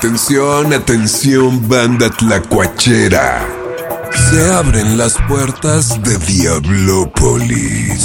Atención, atención, banda tlacuachera. Se abren las puertas de Diablópolis.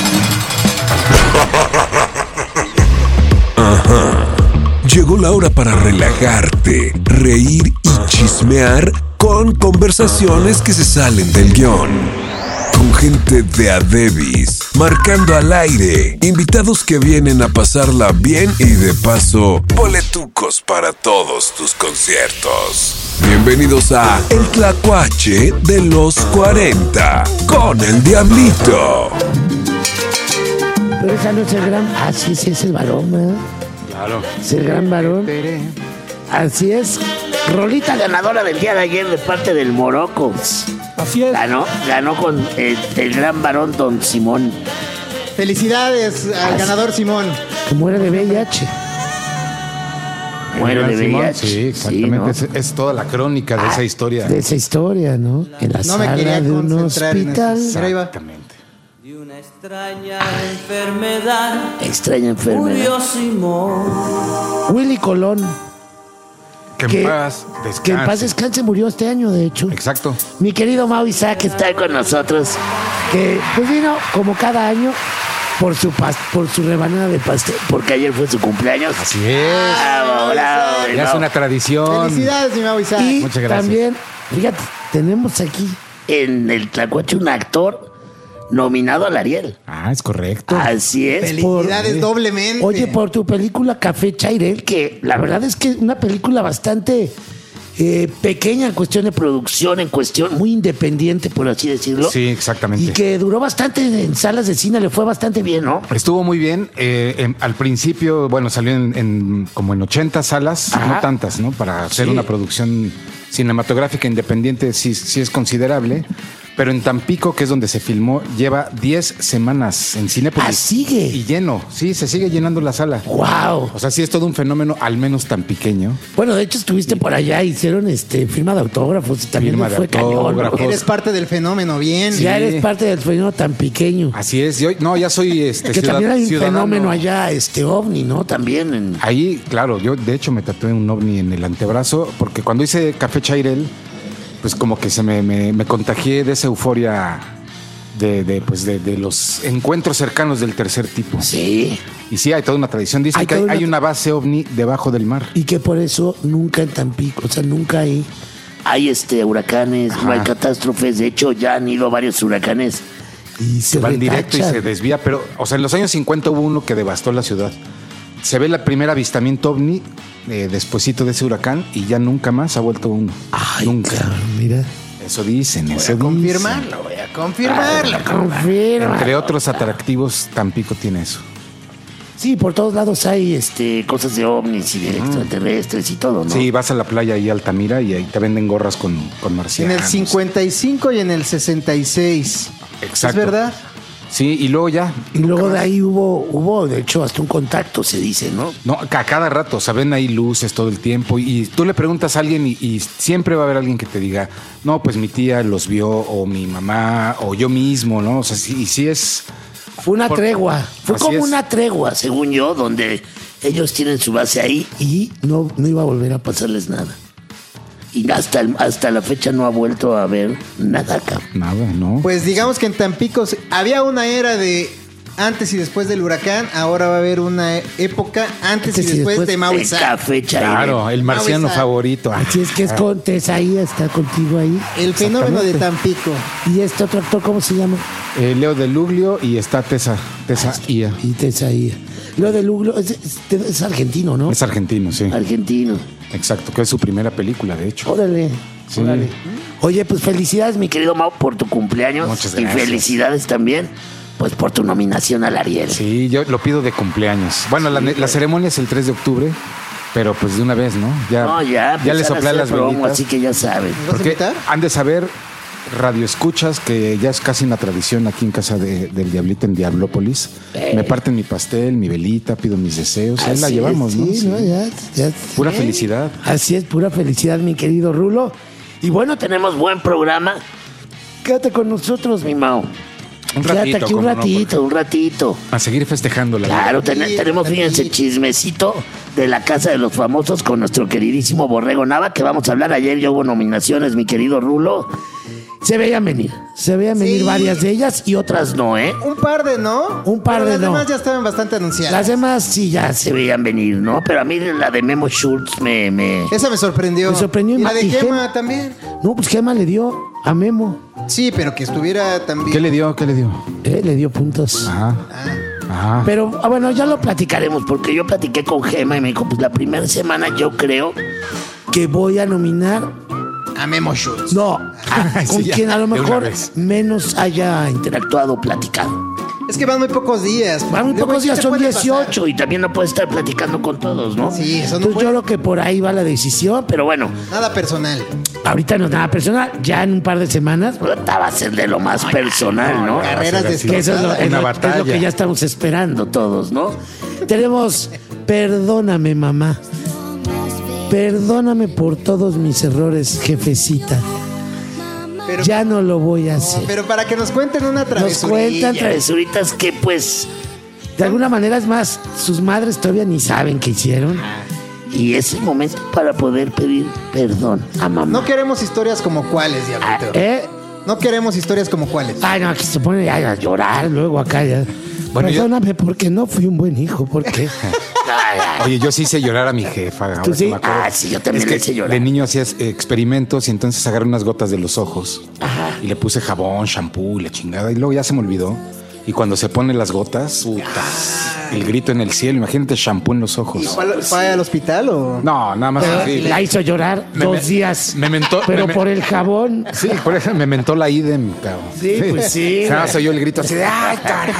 Ajá. Llegó la hora para relajarte, reír y chismear con conversaciones que se salen del guión. Con gente de a Devis, marcando al aire, invitados que vienen a pasarla bien y de paso, boletucos para todos tus conciertos. Bienvenidos a El Tlacuache de los 40, con el Diablito. Pero esa no es el gran... Ah, sí, sí es el varón, ¿verdad? Claro. Es el gran varón. Así es. Rolita ganadora del día de ayer de parte del Morocos. Así es. Ganó con el gran varón Don Simón. Felicidades al ganador Simón. Que muere de VIH. Muere de VIH. Sí, exactamente. Sí, ¿no? Es toda la crónica de esa historia. De esa historia, ¿no? En la No me sala quería de un concentrar en hospital. eso. Pero ahí va. Exactamente. De una extraña enfermedad Extraña enfermedad. murió Simón. Willy Colón. Que en paz descanse. Que en paz descanse, murió este año, de hecho. Exacto. Mi querido Mau Isaac está con nosotros. Que pues vino como cada año por su rebanada de pastel, porque ayer fue su cumpleaños. Así es. Bravo, bravo, Ya es no. una tradición. Felicidades, mi Mau Isaac. Y Muchas gracias. también, fíjate, tenemos aquí en el Tlacuache un actor nominado al Ariel. Ah, es correcto. Así es. Felicidades doblemente. Oye, por tu película Café Chairel, que la verdad es que es una película bastante pequeña en cuestión de producción, en cuestión muy independiente, por así decirlo. Sí, exactamente. Y que duró bastante en salas de cine, le fue bastante bien, ¿no? Estuvo muy bien. Al principio, bueno, salió como en 80 salas, Ajá. no tantas, ¿no? Para hacer Sí. una producción cinematográfica independiente sí es considerable. Pero en Tampico, que es donde se filmó, lleva 10 semanas en Cinépolis. Ah, sigue. Y lleno, sí, se sigue llenando la sala. ¡Wow! O sea, sí es todo un fenómeno, al menos tan pequeño. Bueno, de hecho estuviste por allá, hicieron firma de autógrafos y también Firma nos de fue cañón, ¿no? autógrafos. Eres parte del fenómeno, bien. Ya eres parte del fenómeno tan pequeño. Así es. Ya soy Que también hay un ciudadano. fenómeno allá, ovni, ¿no? También en... Ahí, claro, yo de hecho me tatué un ovni en el antebrazo, porque cuando hice Café Chairel, pues como que me contagié de esa euforia de los encuentros cercanos del tercer tipo. Sí. Y sí, hay toda una tradición. Dicen Hay que toda hay una- una base ovni debajo del mar. Y que por eso nunca en Tampico, o sea, nunca hay huracanes, no hay catástrofes. De hecho, ya han ido varios huracanes y se Van directo y retachan. se desvía, pero, o sea, en los años 50 hubo uno que devastó la ciudad. Se ve el primer avistamiento ovni despuesito de ese huracán y ya nunca más ha vuelto uno. Ay, nunca. cabrón, mira. Eso dicen, Voy eso a dicen. confirmarlo, voy a confirmarlo. Confirma. Entre otros atractivos, Tampico tiene eso. Sí, por todos lados hay cosas de ovnis y de extraterrestres y todo, ¿no? Sí, vas a la playa ahí Altamira y ahí te venden gorras con En marcianos. el 55 y en el 66. Exacto. ¿Es verdad? Sí, y luego ya. Y luego de ahí hubo, de hecho, hasta un contacto, se dice, ¿no? No, a cada rato, o sea, ven ahí luces todo el tiempo y tú le preguntas a alguien y siempre va a haber alguien que te diga, no, pues mi tía los vio o mi mamá o yo mismo, ¿no? O sea, sí, y sí es... Fue una tregua. Fue Así como es. una tregua, según yo, donde ellos tienen su base ahí y no iba a volver a pasarles nada. Y hasta la fecha no ha vuelto a ver nada acá. Nada, ¿no? Pues digamos que en Tampico había una era de antes y después del huracán. Ahora va a haber una época antes y después de Mau el Isaac. Café Chairel. Claro, el marciano Mau Isaac. favorito. Así es que es con Tesaía, está contigo ahí. El fenómeno de Tampico. Y este otro actor, ¿cómo se llama? Leo de Luglio y está Tessa Ia. Y Tesaía. Lo de Luglo es argentino, ¿no? Es argentino, sí. Argentino. Exacto, que es su primera película, de hecho. Órale. Sí. Órale. Oye, pues felicidades, mi querido Mau, por tu cumpleaños. Muchas Y gracias. felicidades también, pues, por tu nominación al Ariel. Sí, yo lo pido de cumpleaños. Bueno, la ceremonia es el 3 de octubre, pero pues de una vez, ¿no? No, ya le empezaron a soplé hacer las promo, velitas. así que ya saben. ¿Nos vas a Porque invitar? han de saber, radioescuchas, que ya es casi una tradición aquí en casa del Diablito en Diablópolis. Me parten mi pastel, mi velita, pido mis deseos. Ahí la Así llevamos, es, ¿no? sí, Sí. ¿no? Ya. Pura felicidad. Así es, pura felicidad, mi querido Rulo. Y bueno, tenemos buen programa. Quédate con nosotros, mi Mau. Un Quédate ratito, aquí un cómo no, ratito, un ratito. a seguir festejando la Claro, vida. tenemos, fíjense, chismecito de la Casa de los Famosos con nuestro queridísimo Borrego Nava, que vamos a hablar. Ayer ya hubo nominaciones, mi querido Rulo. Se veían venir Sí. varias de ellas y otras no, ¿eh? Un par de no. Un par pero de las no. demás ya estaban bastante anunciadas. Las demás sí ya se veían venir, ¿no? Pero a mí la de Memo Schultz me... Esa me sorprendió. Me sorprendió Y la de y Gema también. No, pues Gema le dio a Memo. Sí, pero que estuviera también. ¿Qué le dio? Le dio puntos. Ajá. Pero, bueno, ya lo platicaremos, porque yo platiqué con Gema y me dijo, pues la primera semana yo creo que voy a nominar, A Memo Schultz. no, con Sí, ya, quien a lo de una mejor vez. menos haya interactuado, platicado. Es que van muy pocos días. Van muy Luego, pocos ¿qué días, te son puede 18 pasar? y también no puedes estar platicando con todos, ¿no? Sí, eso no Entonces puede. yo creo que por ahí va la decisión, pero bueno, Nada personal. ahorita no es nada personal, ya en un par de semanas va a ser de lo más personal, ¿no? Carreras así. Que eso es lo, destrozadas. es Una lo- es lo batalla. que ya estamos esperando todos, ¿no? Tenemos, perdóname, mamá. Perdóname por todos mis errores, jefecita. Pero, Ya no lo voy a hacer. pero para que nos cuenten una Nos travesurilla. cuentan travesuritas que, pues, de alguna manera es más, sus madres todavía ni saben qué hicieron. Y es el momento para poder pedir perdón a mamá. No queremos historias como cuáles, Ah, Diablito. No queremos historias como cuáles. Ay, no, aquí se pone ya a llorar luego acá. Ya. Bueno, Perdóname porque no fui un buen hijo, porque... Ay, ay. Oye, yo sí hice llorar a mi jefa. Ahora ¿Tú que sí? me acuerdo. Ah, sí, yo también Es le que hice llorar. de niño hacías experimentos y entonces agarré unas gotas de los ojos. Y le puse jabón, shampoo y la chingada. Y luego ya se me olvidó. Y cuando se ponen las gotas, el grito en el cielo. Imagínate shampoo en los ojos. ¿Fue al hospital o...? No, nada más Pero así. la hizo llorar Me- 2 días. me mentó- Pero me- por el jabón. Sí, por eso me mentó la idem, cabrón. Sí, pues sí. Nada más oyó el grito así de ¡ay, caray!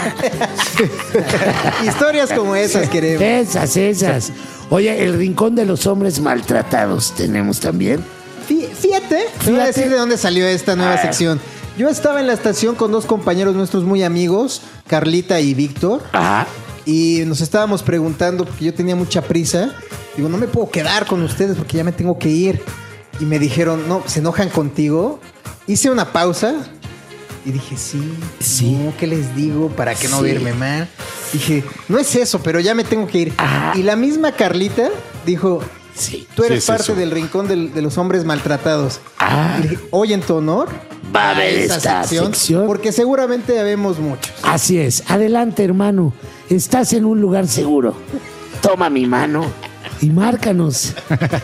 Historias como esas queremos. Esas. Oye, el rincón de los hombres maltratados tenemos también. Fíjate, te voy a decir de dónde salió esta nueva sección. Yo estaba en la estación con 2 compañeros nuestros muy amigos, Carlita y Víctor, Ajá. y nos estábamos preguntando, porque yo tenía mucha prisa, digo, no me puedo quedar con ustedes porque ya me tengo que ir. Y me dijeron, no, ¿se enojan contigo? Hice una pausa y dije, sí. No, ¿qué les digo para que no Sí. verme mal? Dije, no es eso, pero ya me tengo que ir. Ajá. Y la misma Carlita dijo, Sí. tú eres es parte eso. del rincón de los hombres maltratados. Ah. Y dije, hoy en tu honor Va a haber esta sección. porque seguramente habemos muchos. Así es. Adelante, hermano. Estás en un lugar seguro. Toma mi mano y márcanos.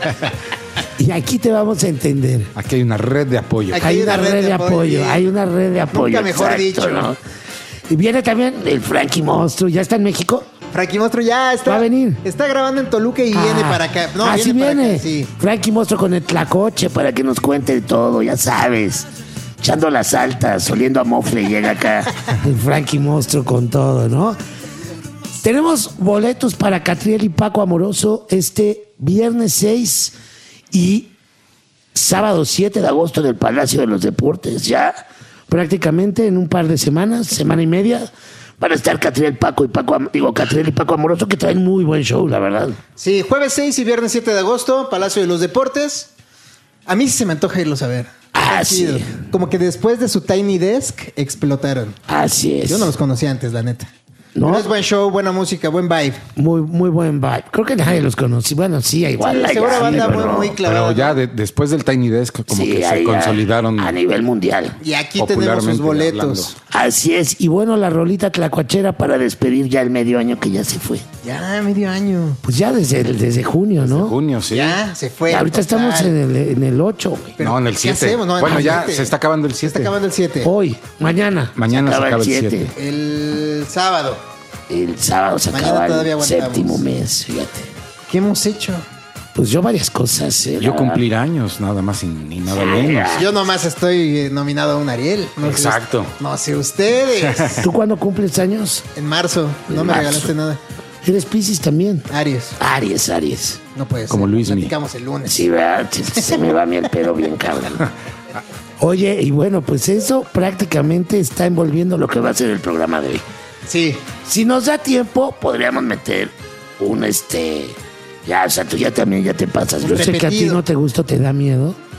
Y aquí te vamos a entender. Aquí hay una red de apoyo. Aquí Hay una red de apoyo. sí. Hay una red de apoyo. Nunca mejor dicho. ¿no? Y viene también el Frankie Monstruo. ¿Ya está en México? Frankie Monstruo ya está. Va a venir. Está grabando en Toluca y viene para acá. No, así viene. Para viene. acá, sí. Frankie Monstruo con el tlacoche para que nos cuente todo, ya sabes. Echando las altas, oliendo a mofle, llega acá el Frankie Monstruo con todo, ¿no? Tenemos boletos para Catriel y Paco Amoroso este viernes 6 y sábado 7 de agosto en el Palacio de los Deportes. Ya prácticamente en un par de semanas, semana y media, van a estar Catriel y Paco Amoroso, que traen muy buen show, la verdad. Sí, jueves 6 y viernes 7 de agosto, Palacio de los Deportes. A mí sí se me antoja irlos a ver. Ah, Está chido. sí. Como que después de su Tiny Desk explotaron. Así es. Yo no los conocía antes, la neta. ¿No? Pero es buen show, buena música, buen vibe. Muy, muy buen vibe. Creo que nadie los conoce. Bueno, sí, igual. Sí, hay seguro algo, banda ¿no? muy clavada. Pero ya ¿no? después del Tiny Desk como Sí, que se hay consolidaron. a nivel mundial. Y aquí tenemos sus popularmente boletos. Así es. Y bueno, la rolita tlacuachera para despedir ya el medio año que ya se fue. Ya, medio año. Pues ya desde junio, ¿no? Junio, sí. Ya, se fue. Y ahorita total. estamos en el 8, güey. Pero, no, en el ¿qué 7. hacemos? No, en Bueno, el ya 7. se está acabando el Se 7. está acabando el 7. Hoy, mañana. Mañana se acaba el siete. 7. El sábado. El sábado se Mañana acaba todavía el aguantamos. séptimo mes, fíjate. ¿Qué hemos hecho? Pues yo varias cosas. Yo cumplir años, nada más y ni nada menos. Yo nomás estoy nominado a un Ariel. No sé Exacto. no sé ustedes. ¿Tú cuándo cumples años? En marzo. No me Marzo. regalaste nada. Eres Piscis también. Aries. Aries. No puede ser. Como Luismi. Platicamos el lunes. Sí, ¿verdad? Se me va a mí el pelo bien cabrón. Oye, y bueno, pues eso prácticamente está envolviendo lo que va a ser el programa de hoy. Sí. Si nos da tiempo, podríamos meter un ya, o sea, tú ya también ya te pasas. Yo sé que a ti Repetido. no te gusta, te da miedo.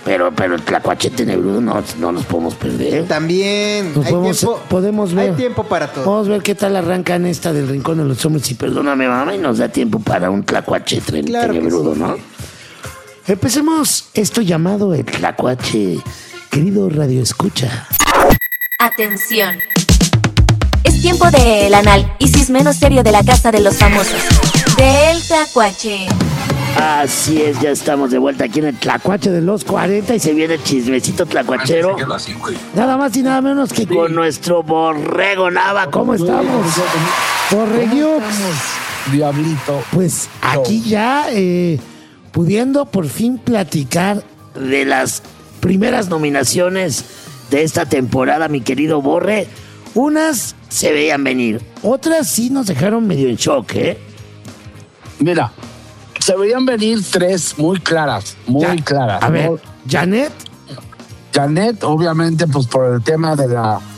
Pero el tlacuache tenebrudo no nos podemos perder. También Podemos ver. Hay tiempo para todo. Vamos a ver qué tal arrancan esta del Rincón de los Hombres y perdóname, mamá, y nos da tiempo para un tlacuache Claro que tenebrudo, sí. ¿no? Empecemos esto llamado el tlacuache, querido Radio Escucha. Atención. Es tiempo del análisis menos serio de la casa de los famosos. Del tlacuache. Así es, ya estamos de vuelta aquí en el tlacuache de los 40 y se viene el chismecito tlacuachero. Nada más y nada menos que con nuestro Borrego Nava. ¿Cómo estamos? Borreguiux. Diablito. Pues aquí ya pudiendo por fin platicar de las primeras nominaciones de esta temporada, mi querido Borre. Unas se veían venir, otras sí nos dejaron medio en shock, ¿eh? Mira, se veían venir 3 muy claras, claras. A ver, ¿no? Janet, obviamente, pues por el tema de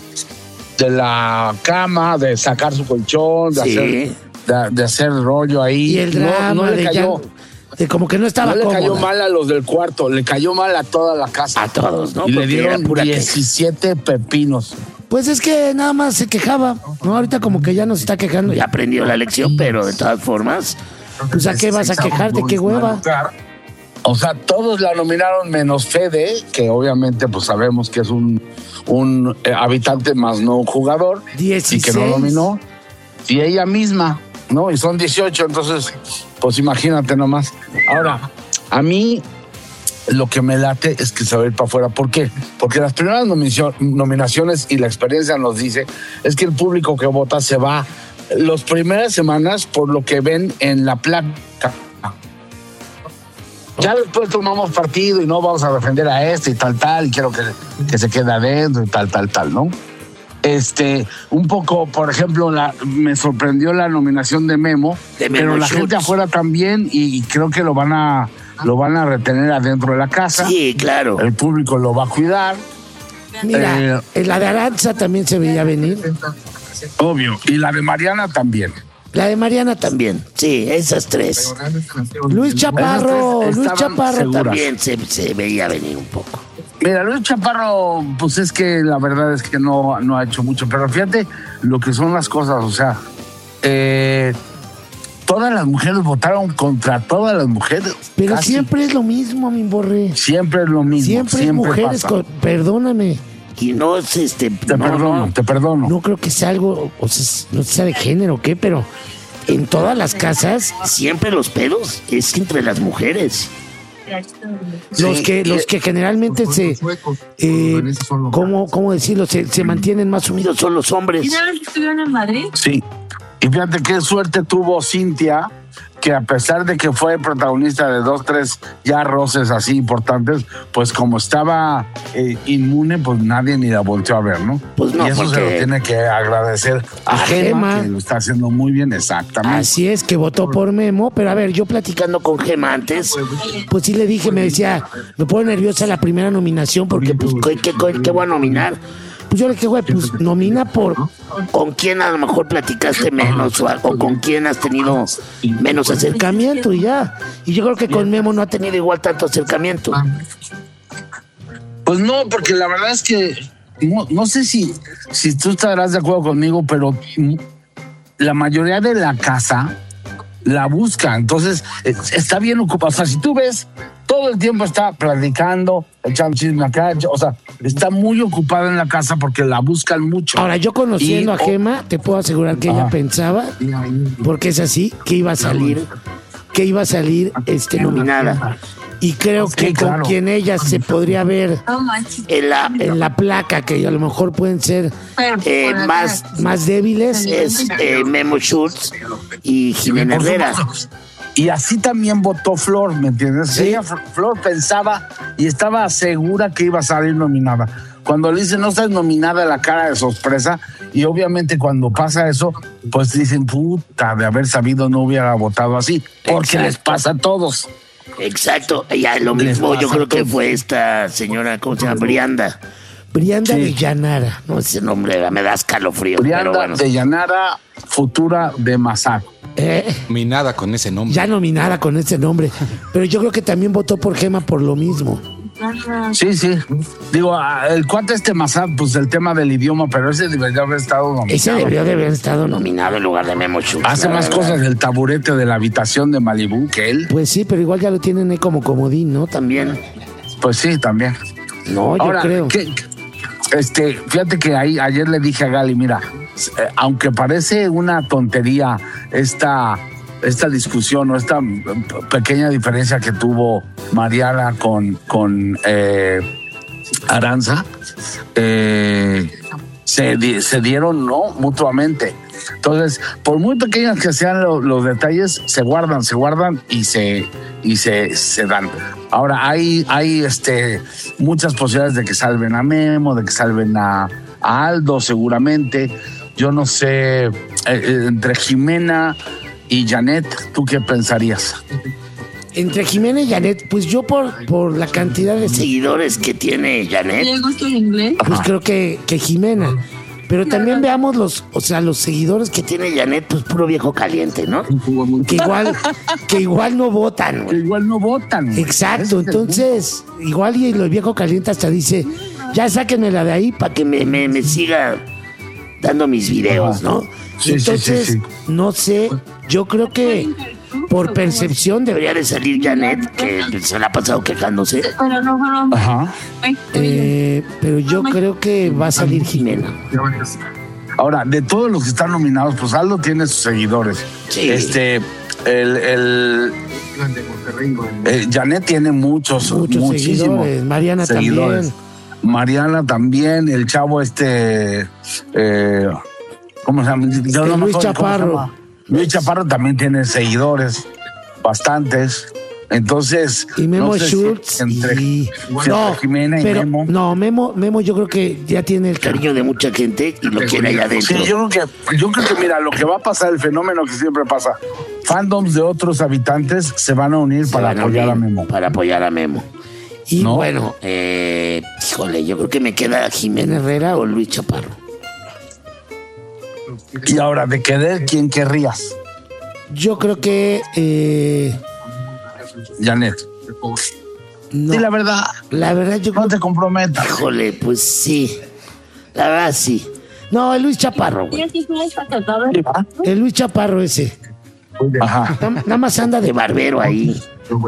la cama, de sacar su colchón, de hacer rollo ahí. Y el drama no le cayó, de como que no estaba no le cayó cómoda. mal a los del cuarto, le cayó mal a toda la casa. A todos, ¿no? Y le Porque era dieron pura 17 pepinos. Pues es que nada más se quejaba, ¿no? Ahorita como que ya no se está quejando, ya aprendió la lección, pero de todas formas, pues ¿a qué vas a quejarte? ¿Qué hueva? O sea, todos la nominaron menos Fede, que obviamente pues sabemos que es un habitante más no un jugador. 16. Y que no nominó. Y ella misma, ¿no? Y son 18, entonces, pues imagínate nomás. Ahora, a mí lo que me late es que se va a ir para afuera. ¿Por qué? Porque las primeras nominaciones y la experiencia nos dice es que el público que vota se va las primeras semanas por lo que ven en la placa. Ya después tomamos partido y no vamos a defender a este y tal, y quiero que se quede adentro y tal, ¿no? Un poco, por ejemplo, me sorprendió la nominación de Memo, pero la gente afuera también y creo que lo van a retener adentro de la casa. Sí, claro. El público lo va a cuidar. Mira, la de Aranza también se veía venir. Obvio. Y la de Mariana también. La de Mariana también, sí, esas 3. Luis Chaparro seguras. también se veía venir un poco. Mira, Luis Chaparro, pues es que la verdad es que no ha hecho mucho, pero fíjate lo que son las cosas, o sea, todas las mujeres votaron contra todas las mujeres. Pero casi. siempre es lo mismo, mi Borre. Siempre es lo mismo. Siempre es mujeres pasa. Perdóname. Y no es Te perdono. No creo que sea algo, o sea, no sé sea de género o qué, pero en todas las casas siempre los pedos es entre las mujeres. Los que generalmente ¿cómo decirlo? Se mantienen más unidos son los hombres. ¿Y sabes que estuvieron en Madrid? Sí. Y fíjate qué suerte tuvo Cintia, que a pesar de que fue protagonista de 2, 3 ya roces así importantes, pues como estaba inmune, pues nadie ni la volteó a ver, ¿no? Pues no, y eso se lo tiene que agradecer a Gema, que lo está haciendo muy bien, exactamente. Así es, que votó por Memo, pero a ver, yo platicando con Gema antes, pues sí le dije, me decía, me pone nerviosa la primera nominación porque pues, ¿qué voy a nominar? Pues yo le dije, güey, pues nomina por con quién a lo mejor platicaste menos o con quién has tenido menos acercamiento y ya. Y yo creo que con Memo no ha tenido igual tanto acercamiento. Pues no, porque la verdad es que no sé si tú estarás de acuerdo conmigo, pero la mayoría de la casa la busca, entonces está bien ocupada. O sea, si tú ves, todo el tiempo está platicando, echando chisme acá, o sea, está muy ocupada en la casa porque la buscan mucho. Ahora, yo conociendo a Gema, te puedo asegurar que ella pensaba, porque es así, que iba a salir nominada. Y creo que con quien ella se podría ver en la placa, que a lo mejor pueden ser más débiles, es Memo Schultz y Jimena Herrera. Y así también votó Flor, ¿me entiendes? Sí. Ella, Flor, pensaba y estaba segura que iba a salir nominada. Cuando le dicen no estás nominada, la cara de sorpresa, y obviamente cuando pasa eso, pues dicen, puta, de haber sabido no hubiera votado así, porque les pasa a todos. Exacto, ya lo mismo yo creo que fue esta señora, ¿cómo se llama? Brianda de Llanara, no ese nombre me da escalofrío. Brianda pero bueno. de Llanara, futura de Mazaco. Nominada con ese nombre. Ya nominada con ese nombre, pero yo creo que también votó por Gema por lo mismo. Sí. Digo, el cuate Massad, pues el tema del idioma, pero ese debería haber estado nominado. Ese debió de haber estado nominado en lugar de Memo Schultz. Hace más cosas del taburete de la habitación de Malibú que él. Pues sí, pero igual ya lo tienen ahí como comodín, ¿no? También. Pues sí, también. No, Ahora, yo creo. Fíjate que ayer le dije a Gali, mira, aunque parece una tontería esta discusión o esta pequeña diferencia que tuvo Mariana con Aranza, se dieron, ¿no? Mutuamente. Entonces, por muy pequeñas que sean los detalles, se guardan y se dan. Ahora, hay muchas posibilidades de que salven a Memo, de que salven a Aldo, seguramente. Yo no sé, entre Jimena y Janet, ¿tú qué pensarías? Entre Jimena y Janet, pues yo por la cantidad de seguidores que tiene Janet, pues creo que Jimena. Pero también veamos los seguidores que tiene Janet, pues puro viejo caliente, ¿no? Que igual no votan. Que igual no votan. Exacto, entonces, igual y el viejo caliente hasta dice, ya sáquenmela de ahí para que me siga dando mis videos, ¿no? Entonces, sí. No sé, yo creo que por percepción debería de salir Janet, que se la ha pasado quejándose. Ajá. Pero yo creo que va a salir Jimena. Ahora, de todos los que están nominados, pues Aldo tiene sus seguidores. Sí. Janet tiene muchísimos seguidores. Mariana seguidores. también. Mariana también, el chavo ¿cómo se llama? Luis Chaparro. Luis Chaparro también tiene seguidores, bastantes. Entonces, y Memo no sé Schultz entre Jimena y pero, Memo. Memo yo creo que ya tiene el cariño de mucha gente y lo quiere allá adentro. Sí, yo creo que mira, lo que va a pasar, el fenómeno que siempre pasa, fandoms de otros habitantes se van a unir para apoyar a Memo. Para apoyar a Memo. Y ¿no? bueno, híjole, yo creo que me queda Jimena Herrera o Luis Chaparro. Y ahora, de querer, ¿quién querrías? Yo creo que Janet. no. Sí, la verdad. La verdad, yo No creo te comprometas. híjole, pues sí. La verdad, sí. No, el Luis Chaparro, güey. El Luis Chaparro ese. Ajá. Nada más anda de barbero ahí.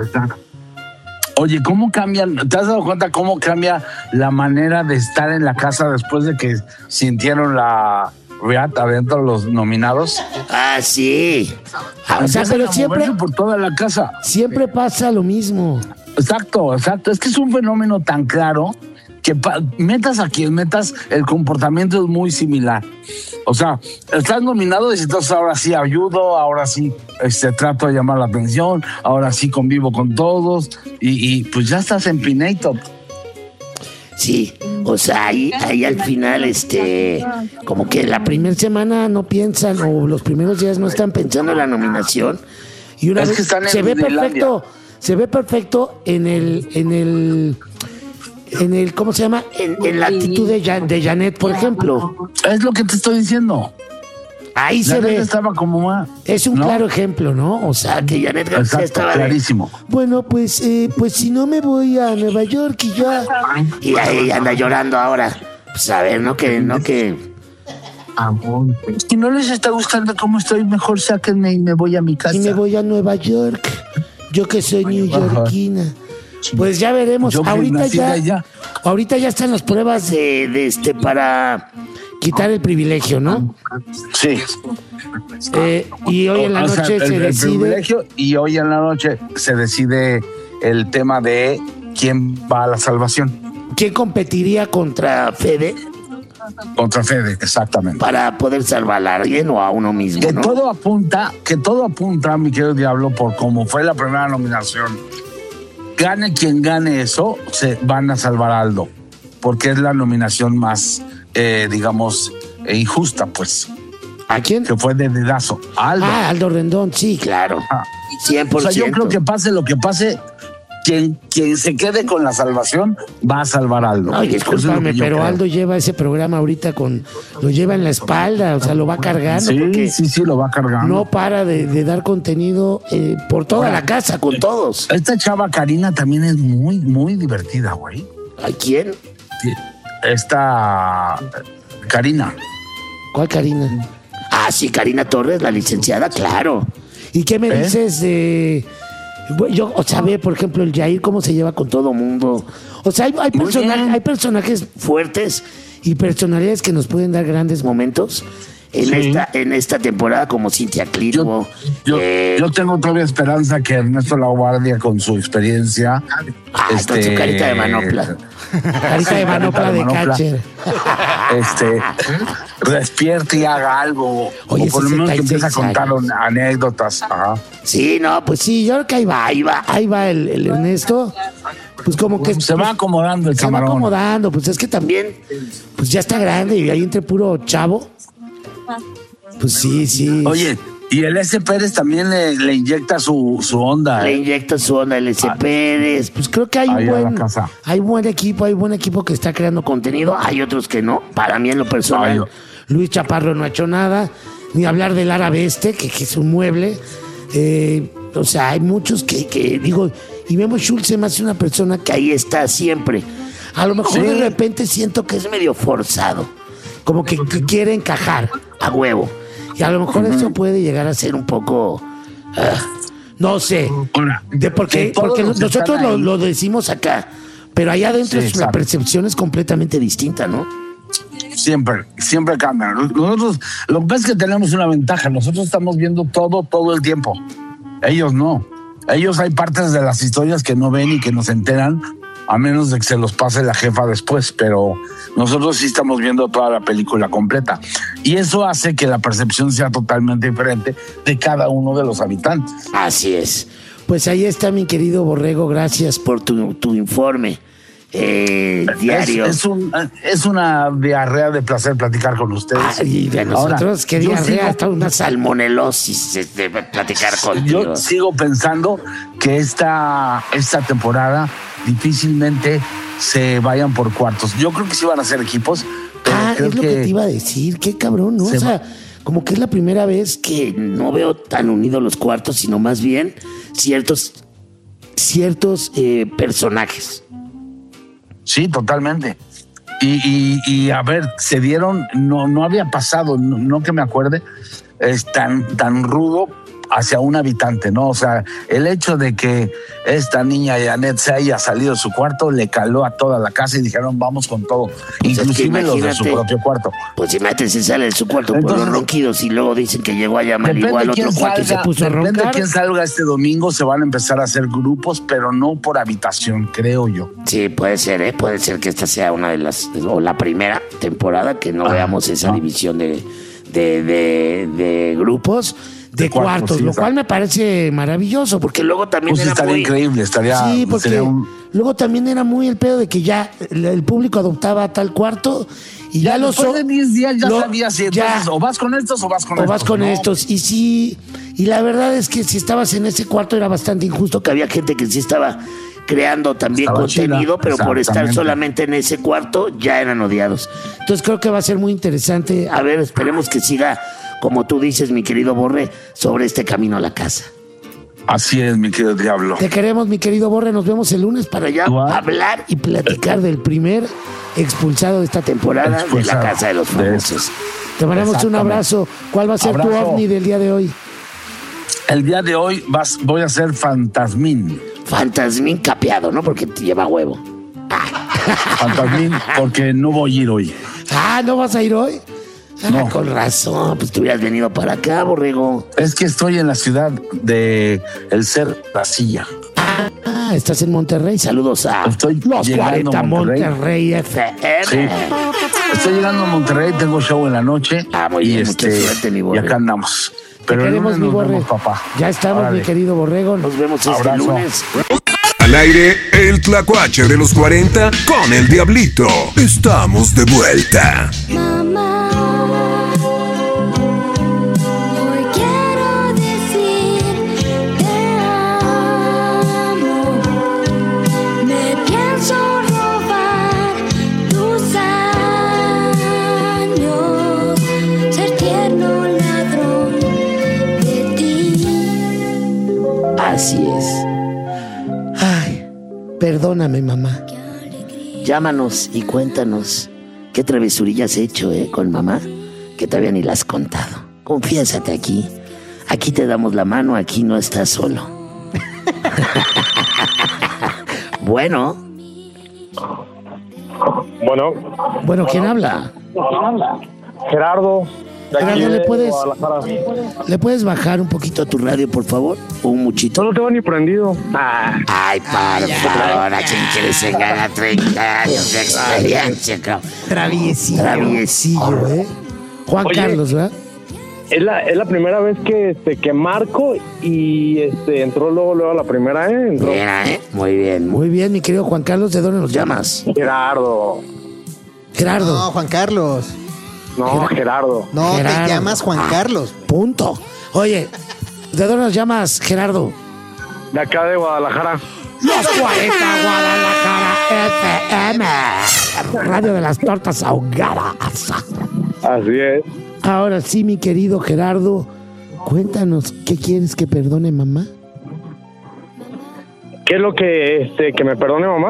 Oye, ¿cómo cambian? ¿Te has dado cuenta cómo cambia la manera de estar en la casa después de que sintieron la reat adentro los nominados? Ah, sí. O sea, pero siempre por toda la casa. Siempre pasa lo mismo. Exacto. Es que es un fenómeno tan claro que metas a quien metas, el comportamiento es muy similar. O sea, estás nominado y entonces ahora sí ayudo, ahora sí trato de llamar la atención, ahora sí convivo con todos y pues ya estás en Pinator. Sí, o sea, ahí al final, como que la primera semana no piensan o los primeros días no están pensando en la nominación y una Es vez que están en se ve Disneylandia. perfecto en el ¿cómo se llama? En la actitud de Janet, por ejemplo. Es lo que te estoy diciendo. Ahí se ve. Estaba como más. Es un ¿no? claro ejemplo, ¿no? O sea, que Janet García Exacto, estaba clarísimo. Bueno, pues si no me voy a Nueva York y ya. Y ahí anda llorando ahora. Pues a ver, no que. Si no les está gustando cómo estoy, mejor sáquenme y me voy a mi casa. Y me voy a Nueva York. Yo que soy newyorkina. Pues ya veremos. Yo que nací de allá. Ahorita ya están las pruebas de para quitar el privilegio, ¿no? Sí. Y hoy en la noche el se decide. privilegio, y hoy en la noche se decide el tema de quién va a la salvación. ¿Quién competiría contra Fede Contra Fede, exactamente. para poder salvar a alguien o a uno mismo, Que ¿no? todo apunta, mi querido Diablo, por cómo fue la primera nominación. Gane quien gane eso, se van a salvar a Aldo, porque es la nominación más, digamos, injusta, pues, ¿A quién? que fue de dedazo. A Aldo. Aldo Rendón, sí, claro. Ah. 100%. O sea, yo creo que pase lo que pase, quien se quede con la salvación va a salvar a Aldo. No, Eso es lo discúlpame, que yo pero creo. Aldo lleva ese programa ahorita lo lleva en la espalda, o sea, lo va cargando. porque Sí, lo va cargando. no para de dar contenido por toda la casa, con todos. Esta chava Karina también es muy, muy divertida, güey. ¿A quién? Esta Karina. ¿Cuál Karina? Ah, sí, Karina Torres, la licenciada, claro. ¿Y qué me dices de...? Yo, o sea, ve, por ejemplo, el Jair, cómo se lleva con todo mundo. O sea, hay personajes fuertes y personalidades que nos pueden dar grandes momentos en esta temporada, como Cintia Clitbo. Yo tengo todavía esperanza que Ernesto Laguardia, con su experiencia, con su carita de manopla. Carita de manopla de catcher. Despierte y haga algo. Oye, o por lo menos que 66 empiece a contar años. anécdotas. Ajá. Sí, no, pues sí, yo creo que ahí va el Ernesto. Pues como que Se va acomodando el se va camarón. acomodando, pues es que también, pues ya está grande y ahí entre puro chavo. Pues sí. Oye, y el S. Pérez también le inyecta su onda. Le inyecta su onda el S. Pérez. Pues creo que Ahí a la casa. hay buen equipo que está creando contenido. Hay otros que no. Para mí en lo personal, Luis Chaparro no ha hecho nada. Ni hablar del árabe que es un mueble. O sea, hay muchos que digo, y Memo Schultz se me hace una persona que ahí está siempre. A lo mejor de repente siento que es medio forzado. Como que quiere encajar a huevo. Y a lo mejor eso puede llegar a ser un poco... no sé. Ahora, Porque nosotros lo decimos acá, pero allá adentro la percepción es completamente distinta, ¿no? Siempre cambia. Nosotros, lo que pasa es que tenemos una ventaja. Nosotros estamos viendo todo el tiempo. Ellos no. Ellos hay partes de las historias que no ven y que no se enteran, a menos de que se los pase la jefa después, pero nosotros sí estamos viendo toda la película completa. Y eso hace que la percepción sea totalmente diferente de cada uno de los habitantes. Así es. Pues ahí está, mi querido Borrego. Gracias por tu informe diario. Es una diarrea de placer platicar con ustedes. Y de nosotros, Ahora, qué diarrea, hasta una salmonelosis de platicar contigo. Yo sigo pensando que esta temporada difícilmente se vayan por cuartos. Yo creo que sí van a ser equipos. Pero creo es lo que te iba a decir, qué cabrón, ¿no? O sea, como que es la primera vez que no veo tan unidos los cuartos, sino más bien ciertos personajes. Sí, totalmente. Y a ver, se dieron, no había pasado, no que me acuerde, es tan rudo hacia un habitante, ¿no? O sea, el hecho de que esta niña Janet se haya salido de su cuarto le caló a toda la casa y dijeron vamos con todo, Pues inclusive es que los de su propio cuarto. Pues imagínate, se sale de su cuarto por Entonces, los ronquidos y luego dicen que llegó a llamar Depende igual otro quién cuarto y se salga, puso a depende de roncar. quién salga este domingo, se van a empezar a hacer grupos, pero no por habitación, creo yo. Sí, puede ser, puede ser que esta sea una de las, o la primera temporada que no veamos esa división de grupos. De cuartos, sí, lo exacto. cual me parece maravilloso, porque luego también Pues era estaría muy... increíble, Sí, porque sería un... luego también era muy el pedo de que ya el público adoptaba tal cuarto y ya los... Después de 10 días ya lo- sabías si ya- entonces o vas con estos o vas con o estos. vas con ¿no? estos. Y sí, y la verdad es que si estabas en ese cuarto era bastante injusto, que había gente que sí estaba creando también Estaba contenido, chida, pero por estar exactamente. solamente en ese cuarto ya eran odiados. Entonces creo que va a ser muy interesante. A ver, esperemos que siga, como tú dices, mi querido Borre, sobre este camino a la casa. Así es, mi querido Diablo. Te queremos, mi querido Borre. Nos vemos el lunes para ya Igual. hablar y platicar del primer expulsado de esta temporada de la Expulsado. Casa de los De Famosos. Te mandamos un Exactamente. abrazo. ¿Cuál va a ser tu Abrazo. ovni del día de hoy? El día de hoy voy a ser Fantasmín. Fantasmín capeado, ¿no? Porque te lleva huevo. Fantasmín porque no voy a ir hoy. Ah, ¿no vas a ir hoy? Ah, No. con razón. Pues te hubieras venido para acá, Borrego. Es que estoy en la ciudad de El Ser, La Silla. Ah, estás en Monterrey. Saludos a Estoy los llegando 40 a Monterrey. Monterrey FM. Sí. Estoy llegando a Monterrey, tengo show en la noche. Ah, muy bien, mucha suerte, mi y Borre. acá andamos. Te Pero el queremos, lunes mi nos Borre. vemos, papá. Ya estamos, Órale. mi querido Borrego. Nos vemos este Abrazo. lunes. Al aire, el tlacuache de los 40 con el Diablito. Estamos de vuelta. Mamá, hoy quiero decir te amo. perdóname, mamá. Llámanos y cuéntanos qué travesurillas has hecho, con mamá, que todavía ni las has contado. Confiésate aquí. Aquí te damos la mano, aquí no estás solo. Bueno. Bueno, ¿quién habla? Gerardo. Gerardo, ¿le puedes bajar un poquito a tu radio, por favor? ¿O un muchito? No lo tengo ni prendido. Ay, por favor, ¿a quién quieres engañar a 30 años de experiencia, cabrón? Traviesillo, ¿eh? Juan Carlos, ¿verdad? Es la primera vez que marco y entró luego a la primera, Entró. Mira, muy bien. Muy bien, mi querido Juan Carlos, ¿de dónde nos llamas? Gerardo. No, Juan Carlos. No, Gerardo. No, Gerardo. te llamas Juan Carlos. Punto. Oye, ¿de dónde nos llamas, Gerardo? De acá de Guadalajara. Los 40 Guadalajara FM. Radio de las tortas ahogadas. Así es. Ahora sí, mi querido Gerardo, cuéntanos, ¿qué quieres que perdone mamá? ¿Qué es lo que me perdone, mamá?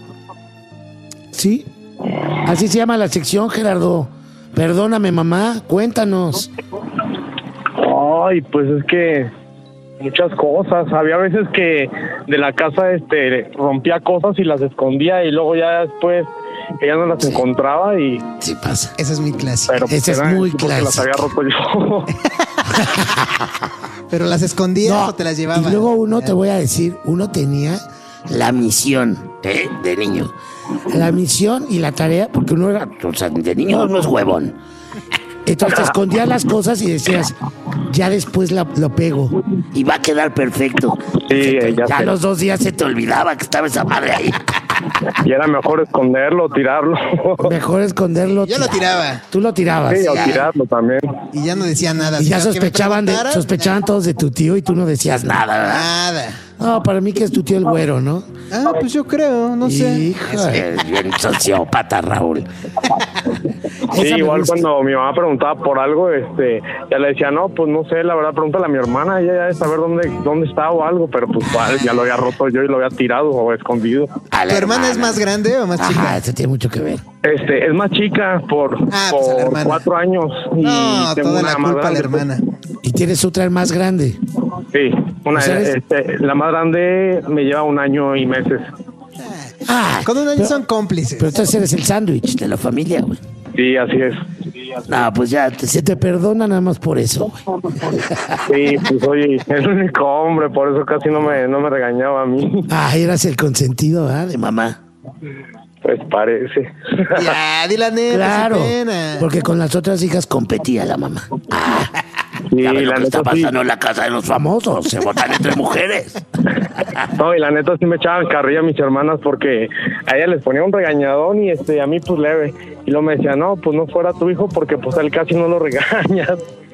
¿Sí? Así se llama la sección, Gerardo. Perdóname, mamá, cuéntanos. Ay, pues es que muchas cosas. Había veces que de la casa rompía cosas y las escondía y luego ya después ella no las encontraba y... Sí pasa. Esa es muy clásica. Pero Esa es muy porque las clásica. había roto yo. ¿Pero las escondías o te las llevabas? Y luego te voy a decir, uno tenía La misión, de niño. la misión y la tarea, porque uno era, O sea, de niño no es huevón. entonces te escondías las cosas y decías, ya después lo pego. Y va a quedar perfecto. Sí, ya Ya sé. a los 2 días se te olvidaba que estaba esa madre ahí. Y era mejor esconderlo, tirarlo. Mejor esconderlo. Yo lo tiraba. Tú lo tirabas. Sí, o tirarlo también. Y ya no decía nada. Y ya Si no, que me sospechaban todos de tu tío y tú no decías nada, ¿verdad? Nada. No, para mí que es tu tío el güero, ¿no? Ah, pues yo creo, no sé. Hija. Es bien sociópata, Raúl. Sí, Esa me igual gusta. cuando mi mamá preguntaba por algo, ya le decía, no, pues no sé, la verdad, pregúntale a mi hermana, ella ya debe saber dónde está o algo, pero pues ya lo había roto yo y lo había tirado o escondido. ¿Tu hermana es más grande o más chica? Ajá, eso tiene mucho que ver. Es más chica por pues a la hermana. 4 años. Y No, tengo toda una la más culpa a la grande. hermana. Y tienes otra más grande. Sí, O sea, la más grande me lleva 1 año y meses. Ah, Con un año son cómplices. pero entonces eres el sándwich De la familia, güey. Sí, así es. No, pues ya Se te perdona nada más por eso, güey. Sí, pues oye, es el único hombre, por eso casi no me regañaba a mí. Ah, eras el consentido, ¿verdad? de mamá. Pues parece. Ya, di la neta, Claro, sin pena. porque con las otras hijas Competía la mamá. Sí, ¿Sabes lo la que está neta sí. pasando en la casa de los famosos? Se votan entre mujeres. No, y la neta sí me echaban carrilla a mis hermanas porque a ella les ponía un regañadón y a mí pues leve. Y luego me decía, no, pues no fuera tu hijo porque pues a él casi no lo regañas.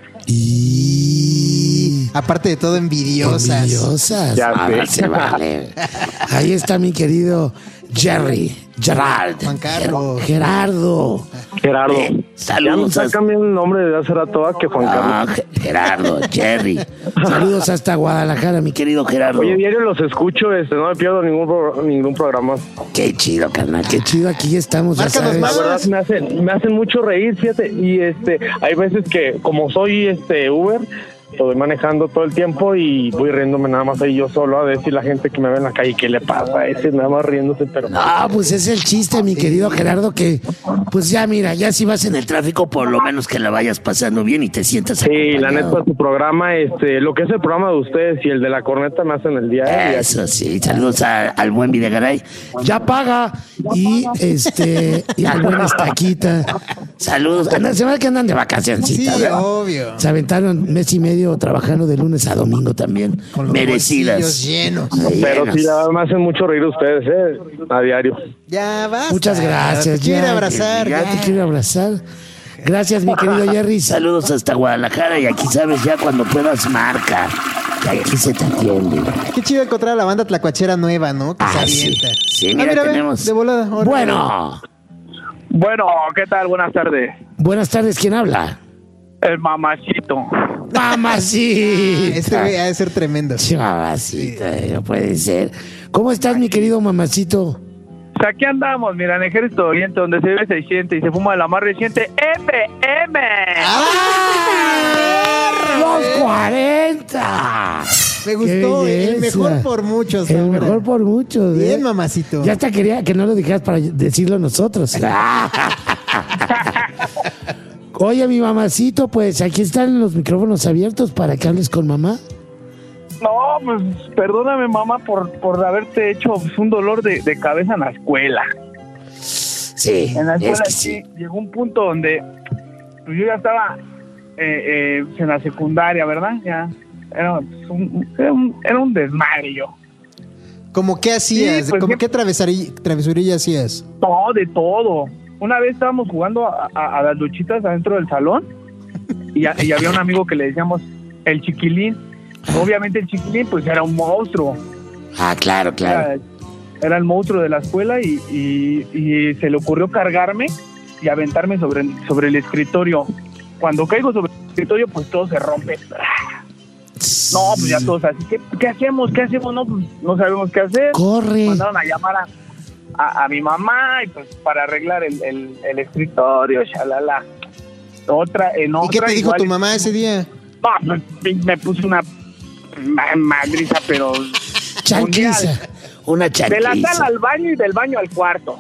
y Aparte de todo, envidiosas. envidiosas. Ya Ahora sé. se vale. Ahí está mi querido Gerard. Juan Carlos. Gerardo. Gerardo. Saludos Ya a... me está cambiando el nombre desde hace rato a que Juan Carlos. No, Gerardo, Jerry. Saludos hasta Guadalajara, mi querido. Querido Gerardo. Oye, diario los escucho, no me pierdo ningún programa. Qué chido, carnal. Qué chido, aquí estamos, ya Márcanos sabes. La más. verdad me hacen mucho reír, fíjate, y hay veces que como soy Uber, estoy manejando todo el tiempo y voy riéndome nada más ahí yo solo a decir la gente que me ve en la calle qué le pasa a ese, nada más riéndose, pero Ah, pues es el chiste, mi querido Gerardo, que pues ya mira, ya si vas en el tráfico, Por lo menos que la vayas pasando bien y te sientas sí, la acompañado. neta su programa, lo que es el programa de ustedes y el de la corneta me hacen el día. Eso sí, saludos al buen Videgaray. ya paga y y al buen Estaquita. Saludos. Se ve que andan de vacacioncita, Sí, ¿verdad? obvio. Se aventaron mes y medio trabajando de lunes a domingo también. Con los merecidas. bolsillos llenos. Pero Llenas. sí, la verdad me hacen mucho reír ustedes, a diario. Ya basta. Muchas gracias. Te quiere ya, abrazar. Ya te quiero abrazar. Gracias, mi querido Jerry. Saludos hasta Guadalajara y aquí sabes ya cuando puedas marca. Que aquí se te atiende. Qué chido encontrar a la banda tlacuachera nueva, ¿no? Que se Ah, sí. avienta. Sí, mira, ve, tenemos. de volada. Órale. Bueno, Bueno, ¿qué tal? Buenas tardes. buenas tardes. ¿Quién habla? El mamacito. Mamacita. Este güey ha de ser tremendo. Sí, mamacita, no puede ser. ¿Cómo estás, mi querido mamacito? Pues aquí andamos, mira, en Ejército Oriente, donde se ve 600 y se fuma de la más reciente FM. ¡Los 40! Me gustó, Qué el belleza. mejor por muchos. El hombre. mejor por muchos. Bien, mamacito. Ya hasta quería que no lo dijeras para decirlo nosotros. Oye, mi mamacito, pues aquí están los micrófonos abiertos para que hables con mamá. No, pues perdóname, mamá, por haberte hecho pues, un dolor de cabeza en la escuela. Sí, En la escuela es que sí llegó un punto donde pues, yo ya estaba en la secundaria, ¿verdad? Ya era un desmadre yo. ¿Cómo qué hacías? Sí, pues, ¿Cómo ¿qué? qué travesurilla hacías? No, de todo. Una vez estábamos jugando a las luchitas adentro del salón y había un amigo que le decíamos el Chiquilín. Obviamente el Chiquilín pues era un monstruo. Ah, claro, claro. Era el monstruo de la escuela y se le ocurrió cargarme y aventarme sobre el escritorio. Cuando caigo sobre el escritorio pues todo se rompe. No, pues ya todos así, ¿qué hacemos? ¿Qué hacemos? No, pues no sabemos qué hacer. Corre. Mandaron a llamar a mi mamá y pues para arreglar el escritorio, shalala. ¿Y qué te dijo tu mamá ese día? No, me puso una madriza, pero Chanquiza. mundial. Una De la chanquiza. sala al baño y del baño al cuarto.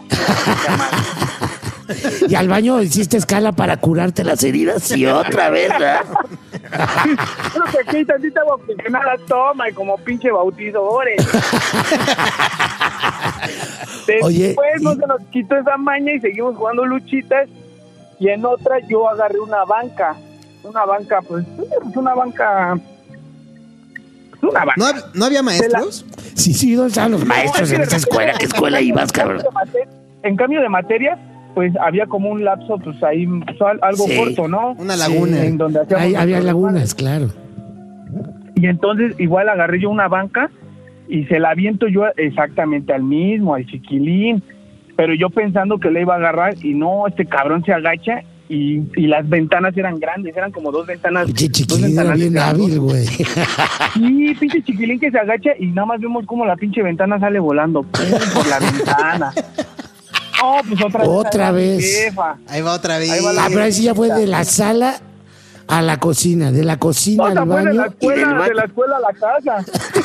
Y al baño hiciste escala para curarte las heridas y otra vez, ¿verdad? Creo que aquí tantita oxigenada toma y como pinche bautizadores. Oye, Después no se nos quitó esa maña y seguimos jugando luchitas. Y en otra yo agarré una banca. Pues una banca. ¿No había maestros? Sí, ¿dónde estaban los maestros en esa escuela? ¿Qué escuela ibas, cabrón? En cambio de materias, pues había como un lapso, pues ahí, pues, algo Sí. corto, ¿no? Una laguna. En donde hacíamos Ahí había nuestros lagunas, claro. Y entonces igual agarré yo una banca y se la aviento yo exactamente al mismo, al Chiquilín. Pero yo pensando que le iba a agarrar y no, este cabrón se agacha y las ventanas eran grandes, eran como dos ventanas. Pinche dos Chiquilín era ventanales bien grandes. hábil, güey. Sí, pinche Chiquilín que se agacha y nada más vemos como la pinche ventana sale volando por la ventana. No, pues Otra vez. Mi jefa. Ahí va otra vez. Ahí va la Ah, pero ahí sí ya fue de la sala a la cocina, de la cocina No, al fue de baño la y del escuela, baño. de la escuela a la casa.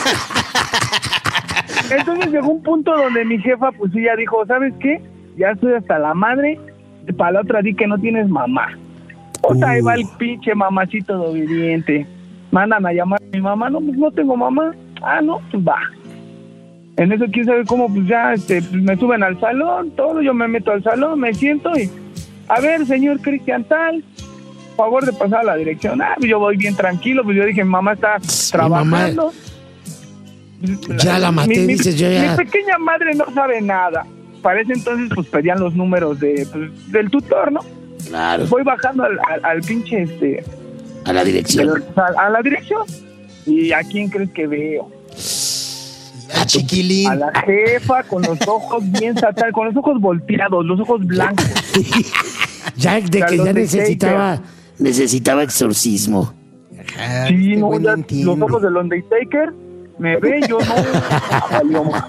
Entonces llegó un punto donde mi jefa, pues ella dijo, ¿sabes qué? Ya estoy hasta la madre, para la otra di que no tienes mamá. O sea, ahí va el pinche mamacito de obediente. Mandan a llamar a mi mamá, no, pues no tengo mamá. Ah, no, pues va. En eso, quién sabe cómo, pues ya pues me suben al salón, todo, yo me meto al salón, me siento y, a ver, señor Cristian tal, favor de pasar a la dirección. Ah, pues yo voy bien tranquilo, pues yo dije, mi mamá está trabajando. Ya la maté, dices, yo ya. Mi pequeña madre no sabe nada. Para ese entonces, pues pedían los números del tutor, ¿no? Claro. Voy bajando al pinche, A la dirección. a la dirección. ¿Y a quién crees que veo? Al Chiquilín. A la jefa con los ojos bien satán, con los ojos volteados, los ojos blancos. Ya de que Carlos ya de necesitaba exorcismo. Ajá, Sí, este no, güey ya entiende. los ojos del Undertaker me ve, yo no. Valió más.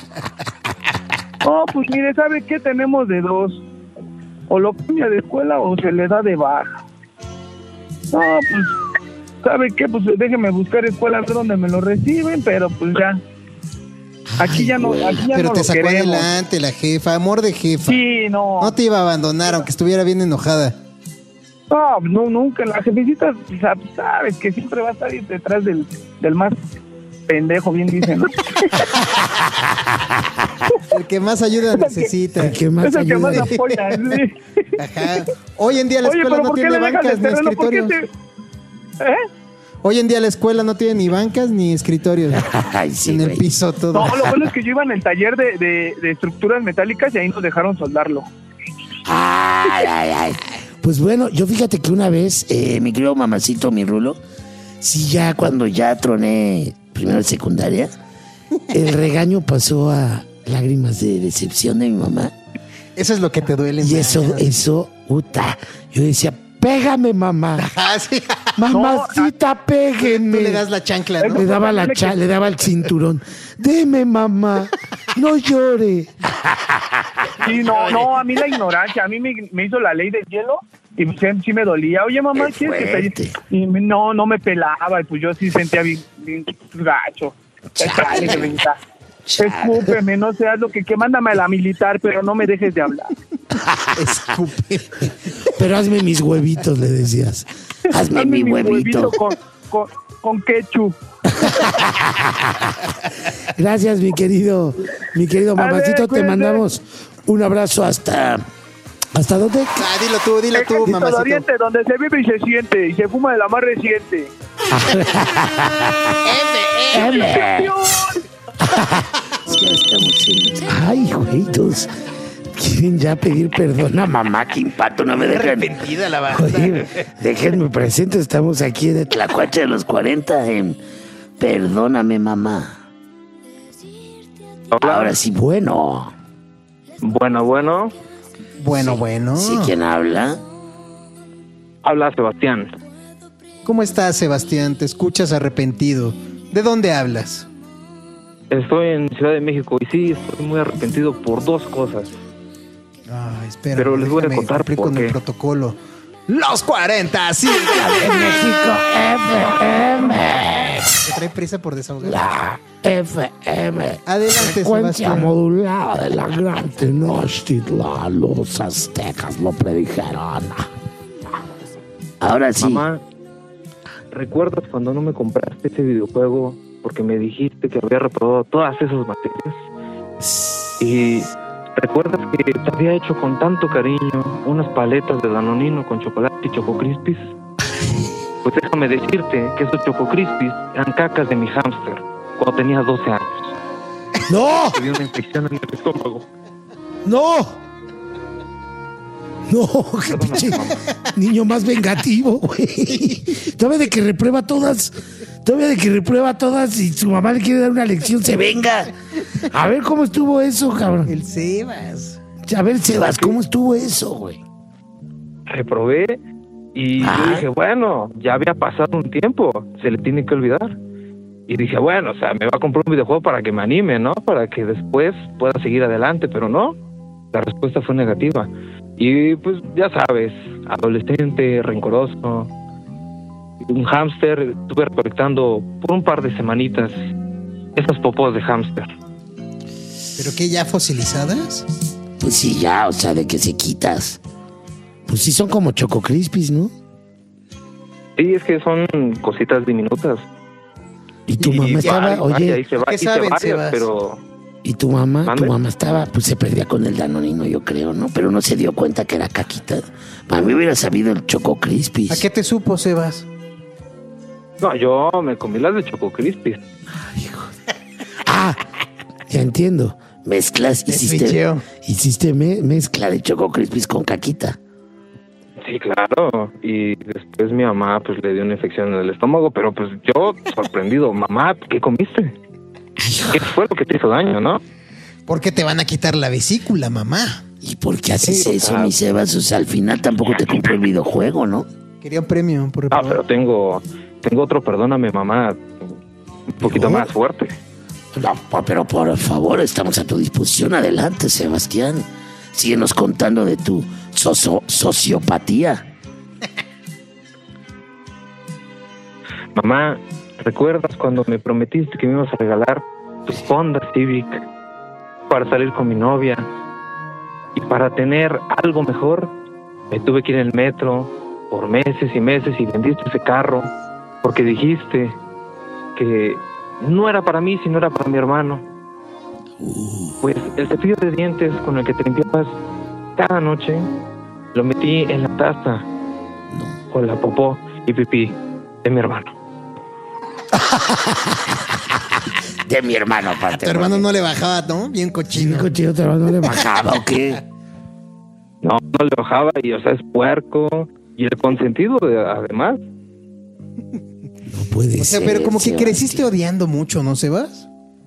No, pues mire, ¿sabe qué? Tenemos de dos. O lo cambia de escuela o se le da de baja. No, pues, ¿sabe qué? Pues déjeme buscar escuela a ver dónde me lo reciben, pero pues ya. Aquí ya no, aquí ya Pero no te lo sacó queremos. adelante la jefa, amor de jefa. Sí, no. No te iba a abandonar, aunque estuviera bien enojada. No, nunca. La jefecita, o sea, sabes que siempre va a estar detrás del más pendejo, bien dicen, ¿no? El que más ayuda necesita. El que más Es el que más ayuda. apoya, sí. Ajá. Hoy en día la Oye, escuela pero no ¿por qué tiene le dejas bancas el ni terreno? ¿Por qué escritorios. te...? Hoy en día la escuela no tiene ni bancas ni escritorios. Ay, sí, En el güey. piso todo. No, lo bueno es que yo iba en el taller de estructuras metálicas y ahí nos dejaron soldarlo. Ay. Pues bueno, yo fíjate que una vez, mi querido mamacito, mi rulo, sí, ya cuando ya troné primero de secundaria, el regaño pasó a lágrimas de decepción de mi mamá. Eso es lo que te duele Y más. eso, puta. Yo decía, pégame, mamá. Ah, sí. Mamacita, péguenme. Tú le das la chancla, ¿no? Le daba le daba el cinturón. Deme, mamá, no llore. Sí, no, a mí la ignorancia, a mí me hizo la ley del hielo y sí me dolía. Oye, mamá, ¿quieres que te...? Y no me pelaba y pues yo sí sentía bien gacho. Chale, que venga. Escúpeme, no seas lo que mándame a la militar, pero no me dejes de hablar. Escúpeme. Pero hazme mis huevitos, le decías. Hazme mi huevito. Con ketchup. Gracias, mi querido mamacito. Te mandamos un abrazo hasta dónde. Dilo tú, mamacito. Oriente, donde se vive y se siente y se fuma de la más reciente. Ay, güeytos. Quieren ya pedir perdón a mamá, que impacto, no me dejan. Arrepentida la banda. Oye, déjenme presento, estamos aquí en el Tlacuache de los 40 en Perdóname, mamá. Hola. Ahora sí, bueno. Bueno. ¿Sí, quién habla? Habla Sebastián. ¿Cómo estás, Sebastián? Te escuchas arrepentido. ¿De dónde hablas? Estoy en Ciudad de México y sí, estoy muy arrepentido por dos cosas. Espera. Pero les voy a contar por con qué. el protocolo. Los 40, sí. En México, FM. Me trae prisa por desahogar. La FM. Adelante, Frecuencia Sebastián. modulada de la gran Tenochtitlan. Los aztecas lo predijeron. Ahora sí. Mamá, ¿recuerdas cuando no me compraste ese videojuego porque me dijiste que había reprobado todas esas materias? Y ¿recuerdas que te había hecho con tanto cariño unas paletas de Danonino con chocolate y Choco Crispies? Pues déjame decirte que esos Choco Crispies eran cacas de mi hámster cuando tenía 12 años. ¡No! Tuve una infección en el estómago. ¡No! No, qué pinche niño más vengativo, güey. Todavía de que reprueba todas y su mamá le quiere dar una lección, se venga. A ver cómo estuvo eso, cabrón. El Sebas. A ver, Sebas, ¿cómo estuvo eso, güey? Reprobé y yo dije, bueno, ya había pasado un tiempo, se le tiene que olvidar. Y dije, bueno, o sea, me va a comprar un videojuego para que me anime, ¿no? Para que después pueda seguir adelante, pero no. La respuesta fue negativa. Y pues ya sabes, adolescente, rencoroso, un hámster, estuve recolectando por un par de semanitas esas popos de hámster. ¿Pero qué, ya fosilizadas? Pues sí, ya, o sea, de que se quitas. Pues sí, son como Choco Crispies, ¿no? Sí, es que son cositas diminutas. Y tu mamá estaba, oye, hice varias, pero... Y tu mamá estaba, pues se perdía con el Danonino, yo creo, ¿no? Pero no se dio cuenta que era caquita. Para mí hubiera sabido el Choco Crispies. ¿A qué te supo, Sebas? No, yo me comí las de Choco Crispies. Ya entiendo. Hiciste mezcla de Choco Crispies con caquita. Sí, claro. Y después mi mamá pues le dio una infección en el estómago, pero pues yo sorprendido, mamá, ¿qué comiste? ¿Qué fue lo que te hizo daño, no? Porque te van a quitar la vesícula, mamá. ¿Y por qué haces eso, mi Sebas? O sea, al final tampoco te compró el videojuego, ¿no? Quería un premio por reprobar. Pero tengo otro, perdóname, mamá, un poquito más fuerte. No, pero por favor, estamos a tu disposición. Adelante, Sebastián. Síguenos contando de tu sociopatía. Mamá, ¿recuerdas cuando me prometiste que me ibas a regalar tu Honda Civic para salir con mi novia? Y para tener algo mejor, me tuve que ir en el metro por meses y meses y vendiste ese carro porque dijiste que no era para mí, sino era para mi hermano. Pues el cepillo de dientes con el que te limpiabas cada noche lo metí en la taza con la popó y pipí de mi hermano. De mi hermano, aparte. Tu hermano no le bajaba, ¿no? Bien cochino. Bien cochino, tu hermano no le bajaba, ¿o qué? No le bajaba y, o sea, es puerco y el consentido, además. No puede ser. Pero como que creciste odiando mucho, ¿no, Sebas?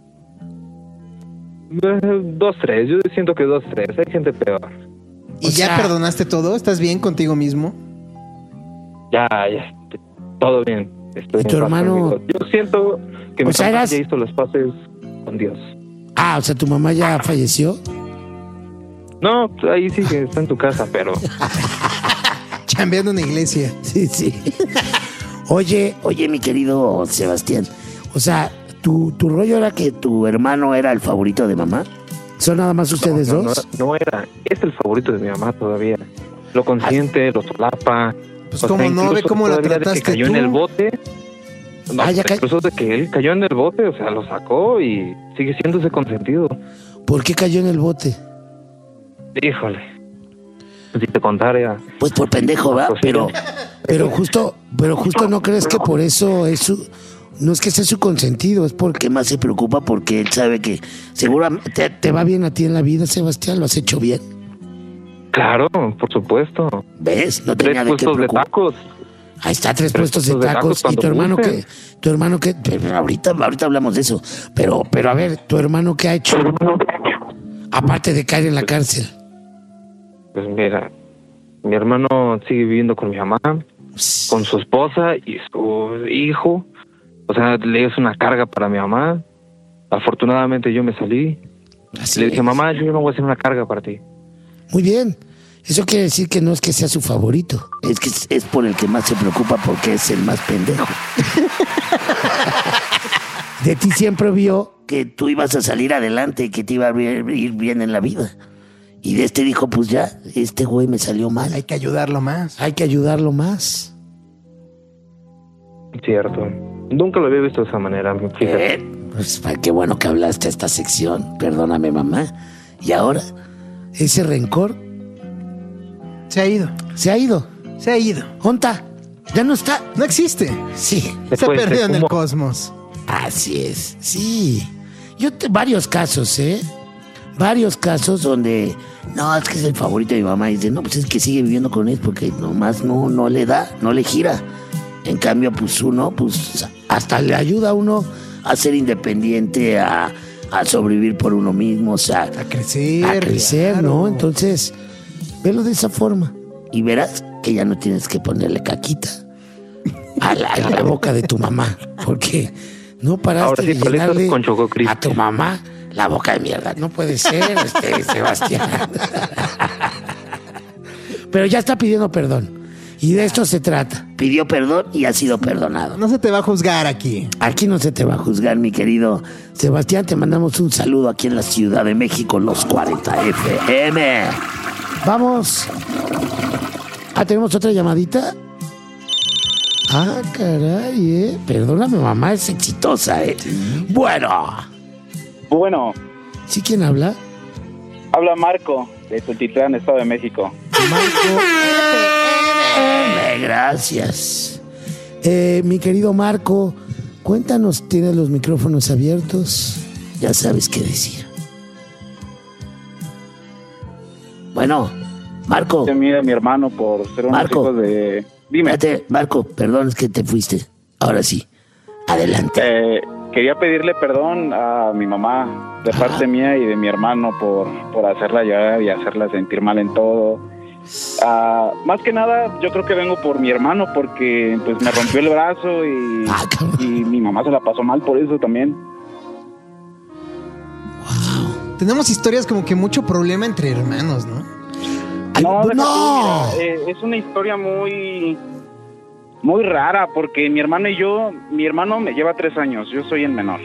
2-3, yo siento que 2-3, hay gente peor. ¿Y ya perdonaste todo? ¿Estás bien contigo mismo? Ya, Todo bien. Estoy ¿Y tu en paz hermano? conmigo. Yo siento que mi O sea, mamá eras- ya hizo los pases con Dios. Ah, o sea, ¿tu mamá ya falleció? No, ahí sí que está en tu casa, pero Chambeando en una iglesia. Sí, sí. Oye, mi querido Sebastián, o sea, ¿tu rollo era que tu hermano era el favorito de mamá? ¿Son nada más ustedes dos? No era. Es el favorito de mi mamá todavía. Lo consiente, lo solapa. Pues O sea, cómo no, incluso ve cómo la todavía de trataste que cayó tú. en el bote. No, Ah, ya ca- incluso de que él cayó en el bote, o sea, lo sacó y sigue siendo ese consentido. ¿Por qué cayó en el bote? Híjole. Si te contara. Pues por pendejo, ¿va? Pues, Pero justo no crees que por eso es su... No es que sea su consentido, es porque ¿Qué más se preocupa? Porque él sabe que seguramente te va bien a ti en la vida, Sebastián, lo has hecho bien. Claro, por supuesto. ¿Ves? No 3 tenía de qué puestos de preocupar. tacos. Ahí está, 3 Tres puestos de puestos de tacos. tacos ¿Y tu cuando hermano gusten. qué? ¿Tu hermano qué? Pero ahorita hablamos de eso. Pero a ver, ¿tu hermano qué ha hecho? Aparte de caer en la cárcel. Pues mira, mi hermano sigue viviendo con mi mamá, con su esposa y su hijo. O sea, le es una carga para mi mamá. Afortunadamente yo me salí. Así Le dije, es. mamá, yo no voy a hacer una carga para ti. Muy bien. Eso quiere decir que no es que sea su favorito. Es que es por el que más se preocupa porque es el más pendejo. De ti siempre vio. Que tú ibas a salir adelante, que te iba a ir bien en la vida. Y de este dijo, pues ya, este güey me salió mal. Hay que ayudarlo más. Hay que ayudarlo más. Cierto. Nunca lo había visto de esa manera, fíjate. Pues qué bueno que hablaste a esta sección. Perdóname, mamá. Y ahora, Ese rencor Se ha ido. se ha ido. Se ha ido. ¿Onta? Ya no está. No existe. Sí. Se Se ha fue, perdido se en el fumó. cosmos. Así es. Sí. Varios casos, ¿eh? varios casos donde, no, es que es el favorito de mi mamá. Y dice, no, pues es que sigue viviendo con él porque nomás no le da, no le gira. En cambio, pues uno, pues hasta le ayuda a uno a ser independiente, a sobrevivir por uno mismo, o sea, A crecer. A crecer, claro. ¿no? Entonces, velo de esa forma. y verás que ya no tienes que ponerle caquita. A la boca de tu mamá. Porque no Ahora paraste sí, de paletas llenarle con Choco Crispy. a tu mamá la boca de mierda. No puede ser, Sebastián. Pero ya está pidiendo perdón. Y de esto se trata. Pidió perdón y ha sido perdonado. No se te va a juzgar aquí. Aquí no se te va a juzgar, mi querido Sebastián. Te mandamos un saludo aquí en la Ciudad de México, los 40 FM. Vamos. ¿Tenemos otra llamadita? Ah, caray, Perdóname, mamá, es exitosa, Bueno. Bueno, ¿Sí quién habla? habla Marco de Tultitlán, Estado de México. Gracias. Mi querido Marco, cuéntanos, ¿tienes los micrófonos abiertos? Ya sabes qué decir. Bueno, Marco. Se mide mi hermano por ser unos Marco. hijos de... Dime. Espérate, Marco, perdón, es que te fuiste. Ahora sí, adelante. Quería pedirle perdón a mi mamá de parte mía y de mi hermano por hacerla llorar y hacerla sentir mal en todo. Más que nada, yo creo que vengo por mi hermano porque pues me rompió el brazo y mi mamá se la pasó mal por eso también. Tenemos historias como que mucho problema entre hermanos, ¿no? No, deja no. tú, mira, es una historia muy rara porque mi hermano y yo, mi hermano me lleva 3 años, yo soy el menor.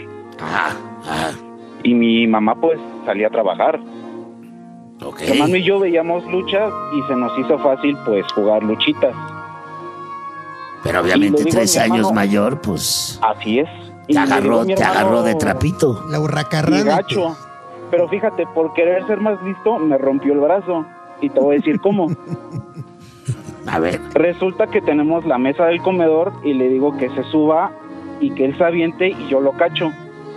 Y mi mamá pues salía a trabajar. Ok. Mi hermano y yo veíamos luchas y se nos hizo fácil pues jugar luchitas. Pero y obviamente le digo a 3 mi años hermano- mayor, pues Así es. Y te le digo a agarró, mi te hermano, agarró de trapito. La "Y hurracarrana. gacho". Pero fíjate, por querer ser más listo, me rompió el brazo. Y te voy a decir cómo. A ver, Resulta que tenemos la mesa del comedor y le digo que se suba y que él se aviente y yo lo cacho.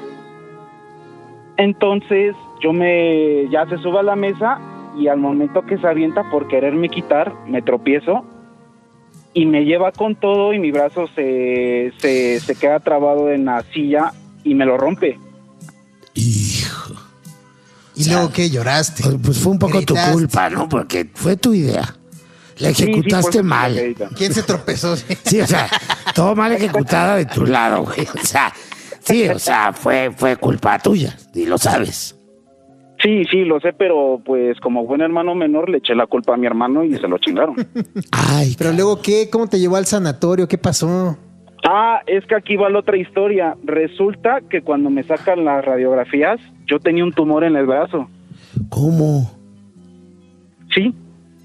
Entonces ya se sube a la mesa y al momento que se avienta por quererme quitar, me tropiezo y me lleva con todo y mi brazo se queda trabado en la silla y me lo rompe. Hijo. ¿Y luego qué? ¿Lloraste? Pues fue un poco tu Gritaste. culpa, ¿no? Porque fue tu idea. La ejecutaste mal. ¿Quién se tropezó? Sí, o sea, todo mal ejecutada de tu lado, güey. O sea, sí, o sea, fue culpa tuya, y lo sabes. Sí, lo sé, pero pues como buen hermano menor le eché la culpa a mi hermano y se lo chingaron. Ay, pero luego, ¿qué? ¿Cómo te llevó al sanatorio? ¿Qué pasó? Es que aquí va la otra historia. Resulta que cuando me sacan las radiografías, yo tenía un tumor en el brazo. ¿Cómo? Sí.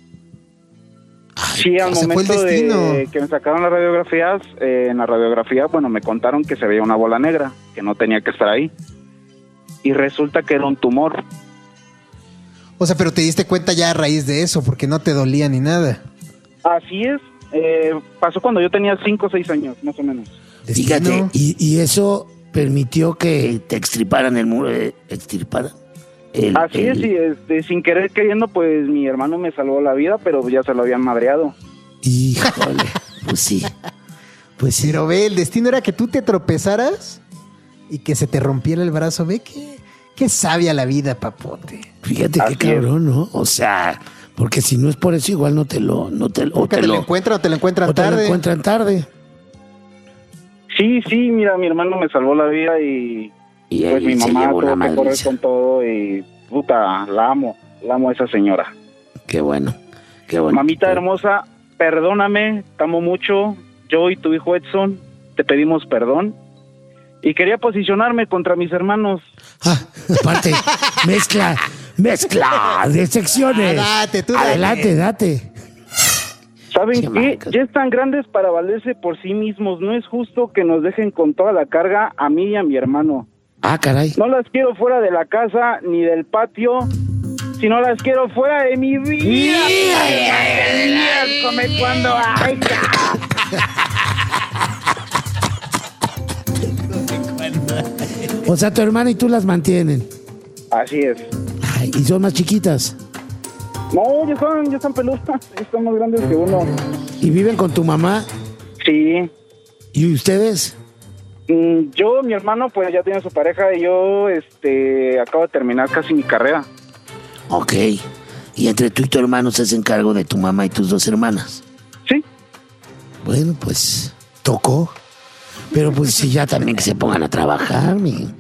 Ay, sí, al momento de que me sacaron las radiografías, en la radiografía, bueno, me contaron que se veía una bola negra, que no tenía que estar ahí. Y resulta que era un tumor. O sea, pero te diste cuenta ya a raíz de eso, porque no te dolía ni nada. Así es. Pasó cuando yo tenía 5 o 6 años, más o menos. Fíjate, y eso permitió que te extirparan el muro, extirparan. Así es, y sin querer queriendo, pues mi hermano me salvó la vida, pero ya se lo habían madreado. Híjole, pues sí. Pues sí. Pero ve, el destino era que tú te tropezaras y que se te rompiera el brazo. Ve qué sabia la vida, papote. Fíjate qué cabrón, ¿no? O sea, porque si no es por eso, igual te lo encuentran o te lo encuentran tarde. Te lo encuentran tarde. Sí, mira, mi hermano me salvó la vida y pues mi mamá tuvo que correr con todo y puta, la amo a esa señora. Qué bueno. Mamita hermosa, perdóname, te amo mucho. Yo y tu hijo Edson te pedimos perdón. Y quería posicionarme contra mis hermanos. Aparte, mezcla de secciones. Adelante, date. ¿Saben qué? Ya están grandes para valerse por sí mismos. No es justo que nos dejen con toda la carga a mí y a mi hermano. Caray. No las quiero fuera de la casa ni del patio, sino las quiero fuera de mi vida. Come cuando haya. O sea, tu hermana y tú las mantienen. Así es. Ay, ¿y son más chiquitas? No, ya están peludas, ya están más grandes que uno. ¿Y viven con tu mamá? Sí. ¿Y ustedes? Yo, mi hermano, pues ya tiene su pareja y yo, acabo de terminar casi mi carrera. Ok. ¿Y entre tú y tu hermano se hacen cargo de tu mamá y tus 2 hermanas? Sí. Bueno, pues, tocó. Pero pues si ya también que se pongan a trabajar,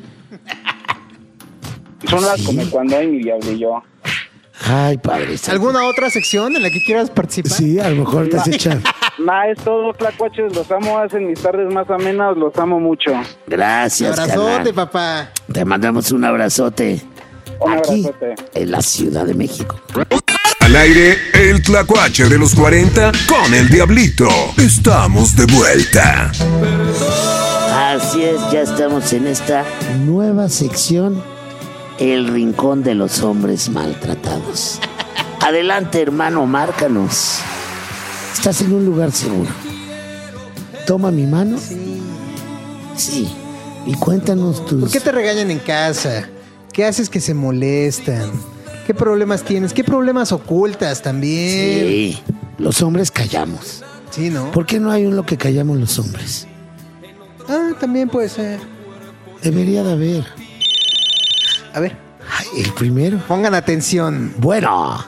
Son las como cuando hay mi diablo y yo. Ay, padre. ¿Alguna otra sección en la que quieras participar? Sí, a lo mejor te has echado. Es todo, tlacuaches, los amo, hacen mis tardes más amenas, los amo mucho. Gracias, abrazote, carnal. papá. Te mandamos un abrazote. Aquí, en la Ciudad de México. Al aire, el tlacuache de los 40 con el Diablito. Estamos de vuelta. Así es, ya estamos en esta nueva sección, el rincón de los hombres maltratados. Adelante, hermano, márcanos. Estás en un lugar seguro. Toma mi mano. Sí. Y cuéntanos tus... ¿Por qué te regañan en casa? ¿Qué haces que se molestan? ¿Qué problemas tienes? ¿Qué problemas ocultas también? Sí, los hombres callamos. Sí, ¿no? ¿Por qué no hay lo que callamos los hombres? También puede ser. Debería de haber. A ver. Ay, el primero. Pongan atención. Bueno.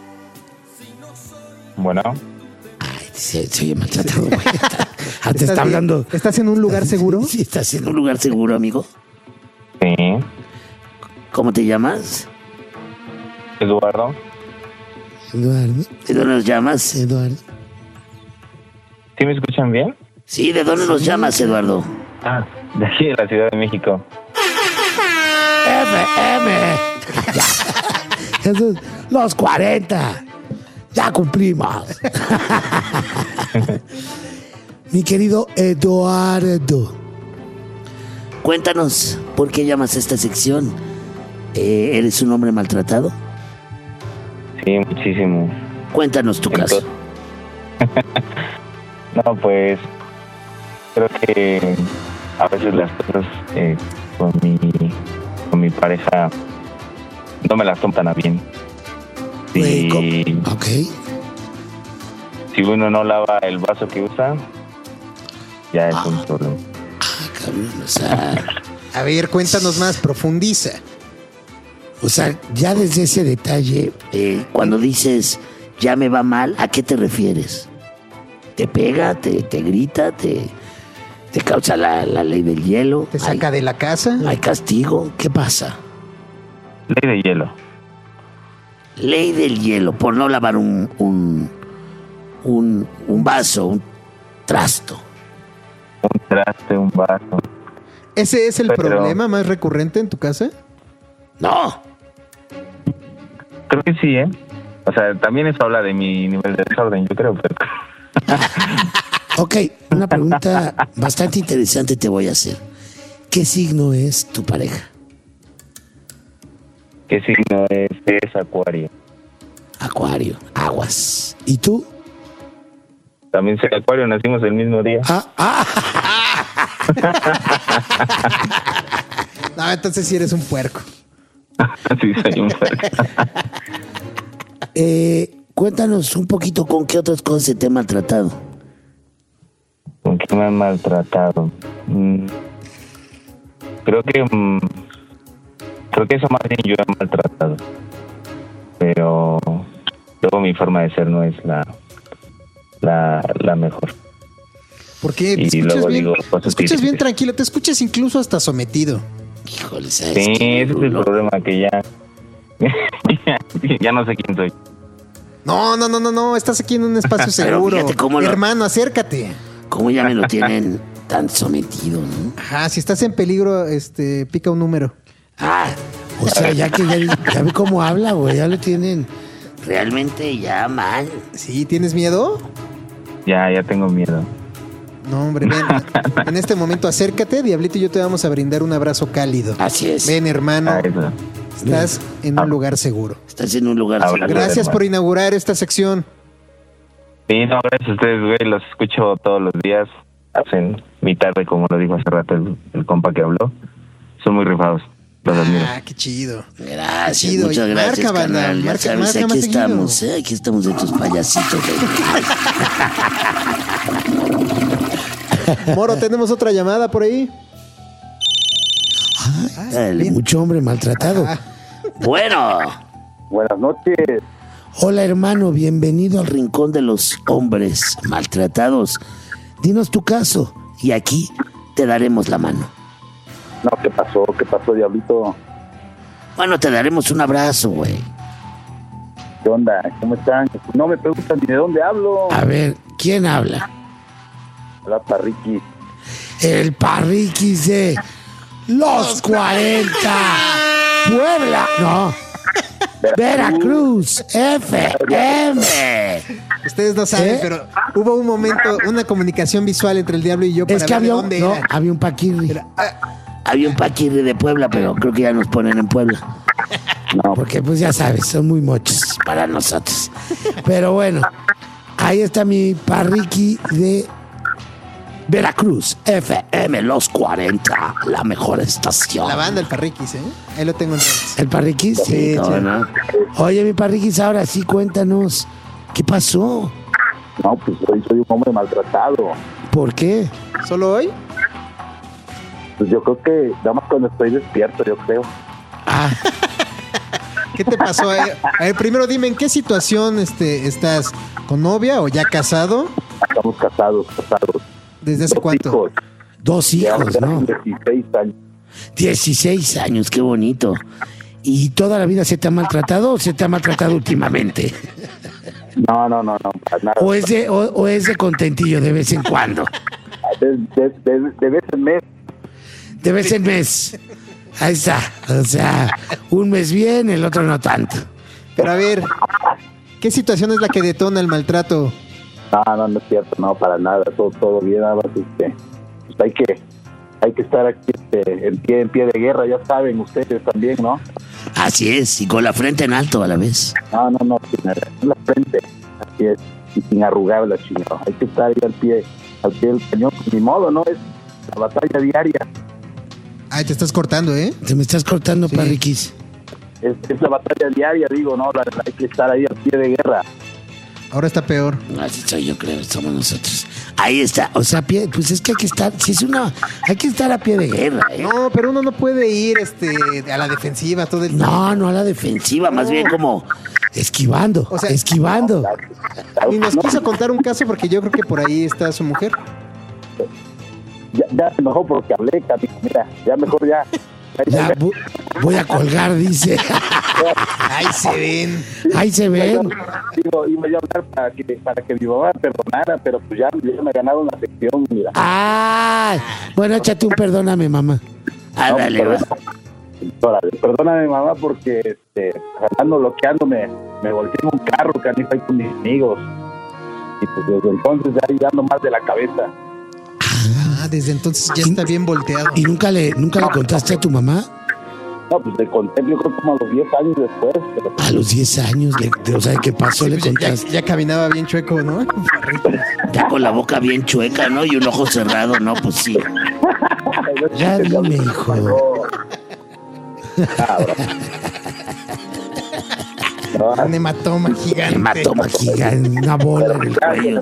Ay, se oye maltratado, güey. Te está hablando. ¿Estás en un lugar seguro? Sí, estás en un lugar seguro, amigo. Sí. ¿Cómo te llamas? Eduardo. ¿De dónde nos llamas, Eduardo? ¿Sí me escuchan bien? Sí, ¿de dónde nos llamas, Eduardo? De aquí, de la Ciudad de México. Ya. Los 40. Ya cumplimos. Mi querido Eduardo, cuéntanos, ¿por qué llamas a esta sección? ¿Eres un hombre maltratado? Sí, muchísimo. Cuéntanos tu caso. No, pues creo que a veces las cosas con mi pareja no me las toman tan a bien. Ok. Si uno no lava el vaso que usa, ya es un problema. Cabrón, o sea... A ver, cuéntanos más, profundiza. O sea, ya desde ese detalle, cuando dices ya me va mal, ¿a qué te refieres? ¿Te pega, te grita, te causa la ley del hielo? ¿Te saca de la casa? ¿Hay castigo? ¿Qué pasa? Ley de hielo. Ley del hielo, por no lavar un vaso, un trasto. Un traste, un vaso. ¿Ese es el Pero- problema más recurrente en tu casa? No. Creo que sí, ¿eh? O sea, también eso habla de mi nivel de desorden, yo creo, pero... Ok, una pregunta bastante interesante te voy a hacer. ¿Qué signo es tu pareja? ¿Qué signo es? Es Acuario. Acuario, aguas. ¿Y tú? También soy Acuario, nacimos el mismo día. No, entonces sí eres un puerco. Sí, soy un puerco. Cuéntanos un poquito con qué otras cosas se te ha maltratado. ¿Con qué me han maltratado? Creo que eso más bien yo he maltratado. Pero luego mi forma de ser no es la mejor. ¿Por qué? Y Te escuchas luego bien, digo te cosas escuchas bien difíciles. tranquilo, te escuchas incluso hasta sometido. Híjole, Sí, ese es el problema, que ya... ya no sé quién soy. No, estás aquí en un espacio Pero seguro. fíjate cómo lo- Hermano, acércate. ¿Cómo ya me lo tienen tan sometido, no? Ajá, si estás en peligro, pica un número. O sea, ya ve cómo habla, güey, ya lo tienen realmente ya mal. ¿Sí? ¿Tienes miedo? Ya tengo miedo. No, hombre, ven. En este momento acércate, Diablito y yo te vamos a brindar un abrazo cálido. Así es. Ven, hermano. Estás en un lugar seguro. Estás en un lugar seguro. Gracias por inaugurar esta sección. Sí, no, gracias a ustedes, güey. Los escucho todos los días. Hacen mi tarde, como lo dijo hace rato el compa que habló. Son muy rifados. Los admiro. Ah, qué chido. Gracias, Qué chido. muchas Y gracias, marca, banda, carnal. Ya marca, sabes, marca aquí más estamos, aquí estamos de tus payasitos. Moro, tenemos otra llamada por ahí. Dale, mucho hombre maltratado. Bueno. Buenas noches. Hola, hermano, bienvenido al rincón de los hombres maltratados. Dinos tu caso y aquí te daremos la mano. No, ¿qué pasó? ¿Qué pasó, Diablito? Bueno, te daremos un abrazo, güey. ¿Qué onda? ¿Cómo están? No me preguntan ni de dónde hablo. A ver, ¿quién habla? Hola, Parriqui. El Parriquis de Los 40. Puebla. No. Veracruz. FM. Ustedes no saben, pero hubo un momento, una comunicación visual entre el Diablo y yo para Es que ver de había, dónde no, era. había un paquirri. Había un paquirri de Puebla, pero creo que ya nos ponen en Puebla. Porque pues ya sabes, son muy mochos para nosotros. Pero bueno, ahí está mi Parriqui de Veracruz, FM, Los 40, la mejor estación. La banda, el Parriquis, ¿eh? Ahí lo tengo entonces. ¿El Parriquis? Sí, cómo no. Oye, mi Parriquis, ahora sí cuéntanos, ¿qué pasó? No, pues hoy soy un hombre maltratado. ¿Por qué? ¿Solo hoy? Pues yo creo que nada más cuando estoy despierto, yo creo. ¿Qué te pasó? A ver, primero dime, ¿en qué situación estás? ¿Con novia o ya casado? Estamos casados. ¿Desde hace cuánto? Hijos. 2 hijos, ¿no? 16 años. 16 años, qué bonito. ¿Y toda la vida se te ha maltratado o se te ha maltratado últimamente? No, para nada. ¿O es de contentillo de vez en cuando? De vez en mes. De vez en mes. Ahí está. O sea, un mes bien, el otro no tanto. Pero a ver, ¿qué situación es la que detona el maltrato? No es cierto, no, para nada, todo bien, nada más pues hay que estar aquí en pie de guerra, ya saben ustedes también, ¿no? Así es, y con la frente en alto a la vez. No, sin la frente, así es, y sin arrugarla, chingado. Hay que estar ahí al pie del cañón, pues, ni modo, ¿no? Es la batalla diaria. Ay, te estás cortando, ¿eh? Te me estás cortando, Parriquis. Es la batalla diaria, digo, ¿no? Hay que estar ahí al pie de guerra. Ahora está peor. Así soy yo, creo, somos nosotros. Ahí está, o sea, pues es que hay que estar, hay que estar a pie de guerra, ¿eh? No, pero uno no puede ir a la defensiva todo el tiempo. No a la defensiva, más bien como Esquivando, O sea, esquivando. Ni nos quiso contar un caso porque yo creo que por ahí está su mujer. Ya se enojó porque hablé, Cami. Mira, ya mejor ya. Ya, voy a colgar, dice. Ahí se ven. Ahí se ven. Digo, iba a hablar para que mi mamá perdonara, pero pues ya me ganaron la sección, mira. Ah, bueno, échate un perdóname, mamá. Ándale, va. Órale, perdóname, mamá, porque jalando, bloqueándome, me volteé en un carro, canijo, ahí con mis amigos. Y pues desde entonces ya ahí dando más de la cabeza. Ah, desde entonces ya está bien volteado. ¿Y nunca le contaste a tu mamá? No, pues le conté, yo creo como a los 10 años después. Pero... A los 10 años, o sea, ¿qué pasó? Sí, Le pues contaste. ya caminaba bien chueco, ¿no? Ya con la boca bien chueca, ¿no? Y un ojo cerrado, ¿no? Pues sí. Ya dime, hijo. Un hematoma gigante. Hematoma gigante, una bola en el cuello.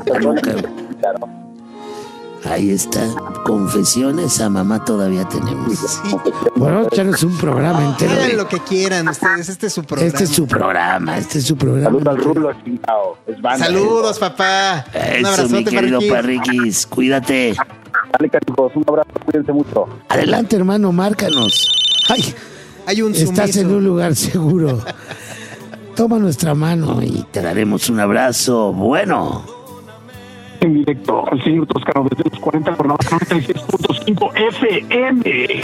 Ahí está. Confesiones a mamá todavía tenemos. Sí. Bueno, échanos un programa entero. Hagan lo que quieran ustedes, este es su programa. Este es su programa, Saludos al Rulo, chingado. Es banda. Saludos, papá. Un Eso, abrazote, mi querido Parriquis. Parriquis. Cuídate. Dale, caricos, un abrazo, cuídense mucho. Adelante, hermano, márcanos. Ay, hay un estás sumiso. en un lugar seguro. Toma nuestra mano y te daremos un abrazo. Bueno. En directo al señor Toscano desde los 40 por la 96.5 FM.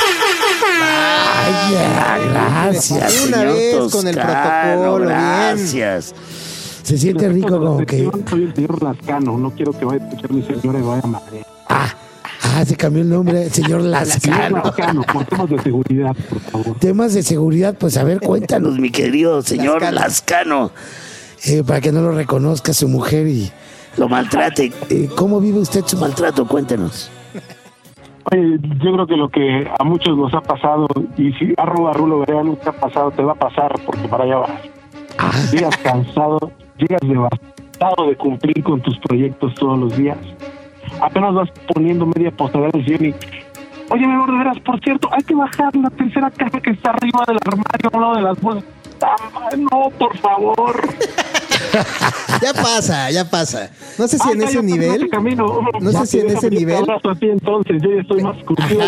Ay, ya, gracias. Una señor vez con el Toscano, protocolo, gracias. Se siente rico como que... Soy el señor Lascano, no quiero que vaya a escuchar mi señora y vaya a madre. se cambió el nombre, señor Lascano. Lascano, por temas de seguridad, por favor. Temas de seguridad, pues a ver, cuéntanos, mi querido señor Lascano. Para que no lo reconozca su mujer y lo maltrate. ¿Cómo vive usted su maltrato? Cuéntanos. Oye, yo creo que lo que a muchos nos ha pasado, y si a Rulo Berea no te ha pasado, te va a pasar, porque para allá vas. Llegas cansado, llegas devastado de cumplir con tus proyectos todos los días. Apenas vas poniendo media postada del cine y... Oye, mi amor, de veras, por cierto, hay que bajar la tercera caja que está arriba del armario, a un lado de las bolsas. No, por favor. Ya pasa. No sé si en ese nivel. No sé si en ese nivel. Entonces, yo ya estoy más curtido.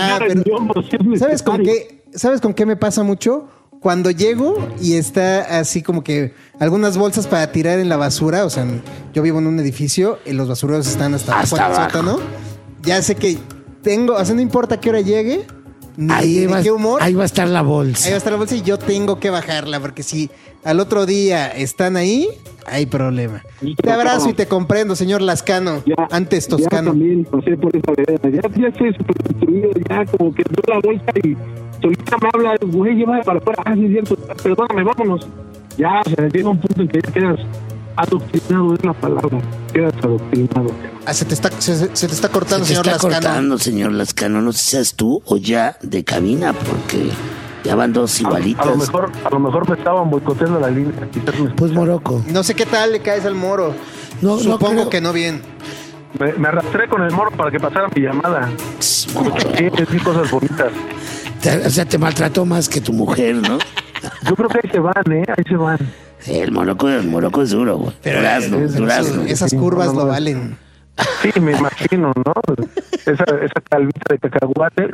¿Sabes con qué me pasa mucho? Cuando llego y está así como que algunas bolsas para tirar en la basura, o sea, yo vivo en un edificio y los basureros están hasta abajo en el sótano. Ya sé que tengo, o sea, no importa qué hora llegue, ni de qué humor. Ahí va a estar la bolsa. Ahí va a estar la bolsa y yo tengo que bajarla, porque si al otro día están ahí, hay problema. Te abrazo y te comprendo, señor Lascano. Ya, antes Toscano. Ya también pasé por esa vereda. Ya estoy súper destruido, ya como que doy la bolsa y solita me habla, güey, llévame para afuera. Sí, es cierto, perdóname, vámonos. Ya, o sea, llega un punto en que ya quedas adoctrinado, es la palabra. Quedas adoctrinado. Se te está cortando, Se señor está Lascano. cortando, señor Lascano. No sé si seas tú o ya de cabina, porque ya van dos igualitas. A lo mejor me estaban boicoteando la línea. Pues Morocco. No sé qué tal le caes al moro. Supongo que no bien. Me arrastré con el moro para que pasara mi llamada. Sí, cosas bonitas. O sea, te maltrató más que tu mujer, ¿no? Yo creo que ahí se van. El Morocco es duro, güey. Durazno. Esas curvas lo valen. Sí, me imagino, ¿no? Esa calvita de cacahuate.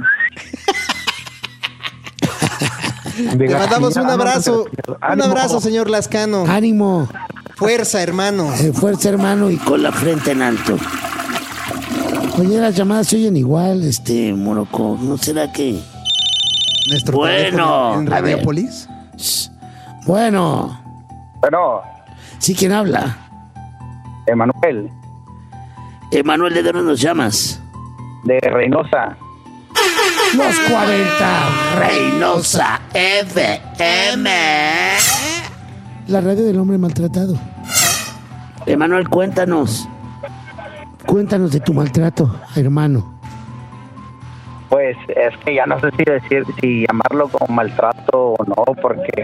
Le mandamos un abrazo. Un abrazo, señor Lascano. Ánimo. Fuerza, hermano. Fuerza, hermano. Y con la frente en alto. Oye, las llamadas se oyen igual. Morocco, ¿no será que...? Nuestro bueno, en Radiopolis. Bueno. ¿Sí, quién habla? Emanuel. Emanuel, ¿de dónde nos llamas? De Reynosa. Los 40. Reynosa FM. La radio del hombre maltratado. Emanuel, cuéntanos. Cuéntanos de tu maltrato, hermano. Pues es que ya no sé si llamarlo como maltrato o no, porque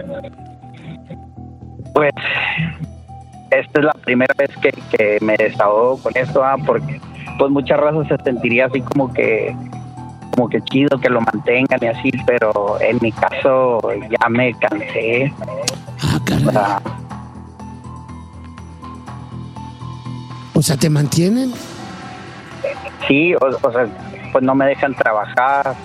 pues esta es la primera vez que me desahogo con esto, porque pues muchas razas se sentiría así como que chido que lo mantengan y así, pero en mi caso ya me cansé. Caray. O sea, ¿te mantienen? Sí, o sea, pues no me dejan trabajar.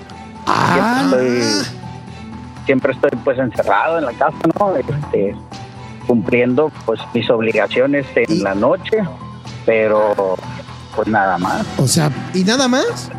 Siempre estoy pues encerrado en la casa, ¿no? Cumpliendo pues mis obligaciones en la noche, pero pues nada más. O sea, ¿y nada más?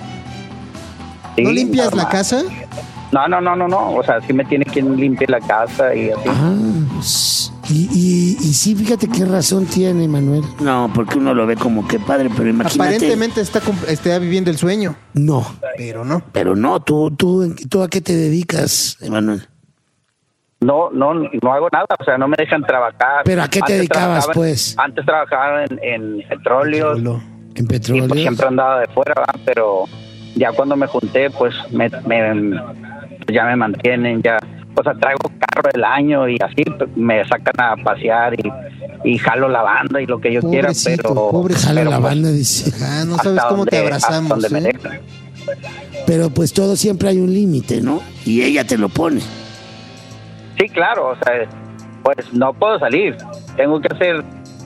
Sí, ¿No limpias nada la más. casa? No. O sea, sí me tiene quien limpie la casa y así. Y sí, fíjate qué razón tiene, Manuel. No, porque uno lo ve como que padre, pero imagínate. Aparentemente está viviendo el sueño. No. Pero no. Pero no, ¿tú a qué te dedicas, Emanuel? No hago nada, o sea, no me dejan trabajar. ¿Pero a qué te dedicabas, pues? Antes trabajaba en petróleos. En petróleo. Y pues siempre andaba de fuera, ¿verdad? Pero ya cuando me junté, pues ya me mantienen, ya. O sea, traigo carro del año y así me sacan a pasear y jalo la banda y lo que yo quiera, pero... Jalo la banda, dice. No sabes cómo te abrazamos, me dejan. Pero pues todo siempre hay un límite, ¿no? Y ella te lo pone. Sí, claro, o sea, pues no puedo salir. Tengo que hacer,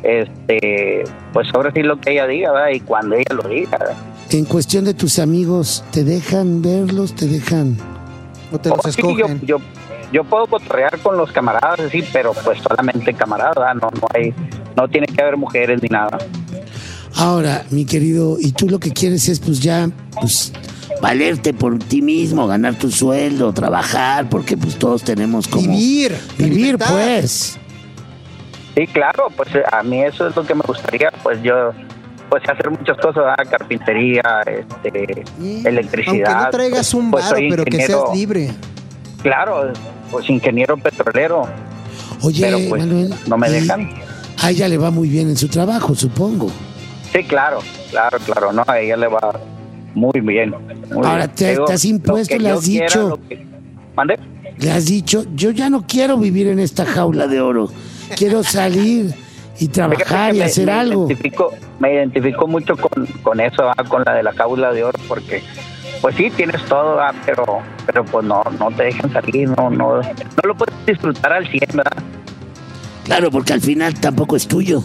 pues ahora sí lo que ella diga, ¿verdad? Y cuando ella lo diga, ¿verdad? En cuestión de tus amigos, ¿te dejan verlos? ¿Te dejan...? ¿O te los escogen? Sí, yo puedo cotorrear con los camaradas, sí, pero pues solamente camaradas, no tiene que haber mujeres ni nada. Ahora, mi querido, y tú lo que quieres es pues ya, pues valerte por ti mismo, ganar tu sueldo, trabajar, porque pues todos tenemos como... Vivir, pues. Sí, claro, pues a mí eso es lo que me gustaría, pues yo... Pues hacer muchas cosas, ¿verdad? Carpintería, electricidad. Aunque no traigas un pues, varo, pero que seas libre. Claro, pues ingeniero petrolero. Oye, pero pues Manuel, no me dejan. A ella le va muy bien en su trabajo, supongo. Sí, claro, no, a ella le va muy bien. Ahora, te has impuesto, le has dicho... ¿Mande? Le has dicho, yo ya no quiero vivir en esta jaula de oro, quiero salir y trabajar y hacer algo. Me identifico mucho con eso, ¿verdad? Con la de la jaula de oro, porque pues sí, tienes todo, ¿verdad? pero pues no te dejan salir, no lo puedes disfrutar al 100, ¿verdad? Claro, porque al final tampoco es tuyo.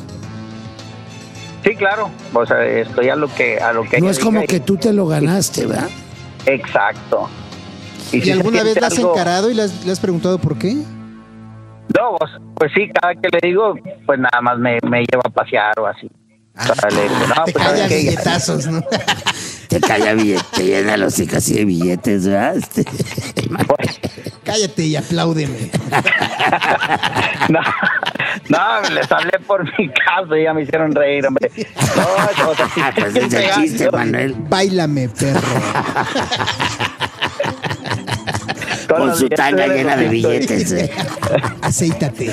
Sí, claro, o sea, estoy a lo que no es como que tú te lo ganaste, ¿verdad? Exacto. ¿Y si alguna vez la has encarado y le has preguntado por qué? No, pues sí, cada que le digo, pues nada más me lleva a pasear o así. Le digo, no, te pues, calla billetazos, ¿no? Te calla billetes, te llena los hijos así de billetes, ¿verdad? Cállate y apláudeme. No, les hablé por mi caso y ya me hicieron reír, hombre. No, o sea, sí, pues es el chiste, Manuel. Báilame, perro. Con su tanga llena de billetes. Acéitate.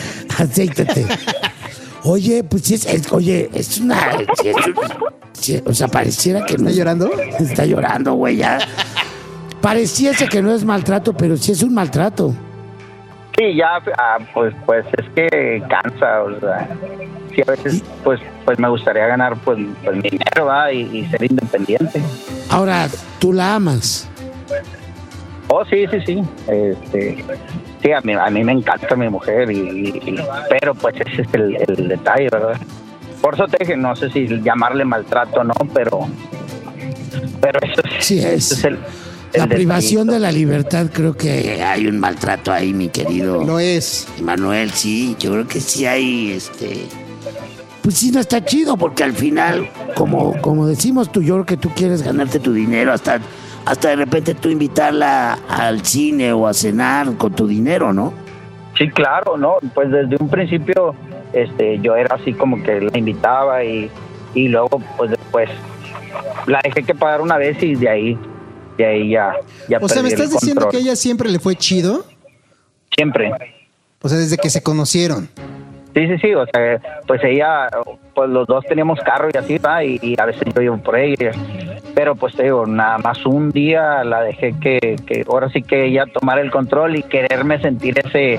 Oye, pues es una... o sea, pareciera que no... ¿Está llorando? Está llorando, güey, ya. Pareciese que no es maltrato, pero sí es un maltrato. Sí, ya, pues es que cansa, o sea, sí, a veces, pues me gustaría ganar, pues mi dinero, ¿va? Y ser independiente. Ahora, ¿tú la amas? Oh, sí. Sí, a mí me encanta mi mujer, pero pues ese es el detalle, ¿verdad? Por eso te dije, no sé si llamarle maltrato o no, pero eso sí es la privación de la libertad. Creo que hay un maltrato ahí, mi querido. Lo es. Manuel, sí, yo creo que sí hay, pues sí, no está chido, porque al final, como decimos tú, yo creo que tú quieres ganarte tu dinero, hasta de repente tú invitarla al cine o a cenar con tu dinero, ¿no? Sí, claro, ¿no? Pues desde un principio, yo era así como que la invitaba y luego, pues después la dejé que pagar una vez y de ahí ya o sea, ¿me estás diciendo que a ella siempre le fue chido? Siempre. O sea, desde que se conocieron. Sí, o sea, pues ella, pues los dos teníamos carro y así, ¿va? Y a veces yo iba por ella. Pero pues te digo, nada más un día la dejé que ahora sí que ella tomara el control y quererme sentir ese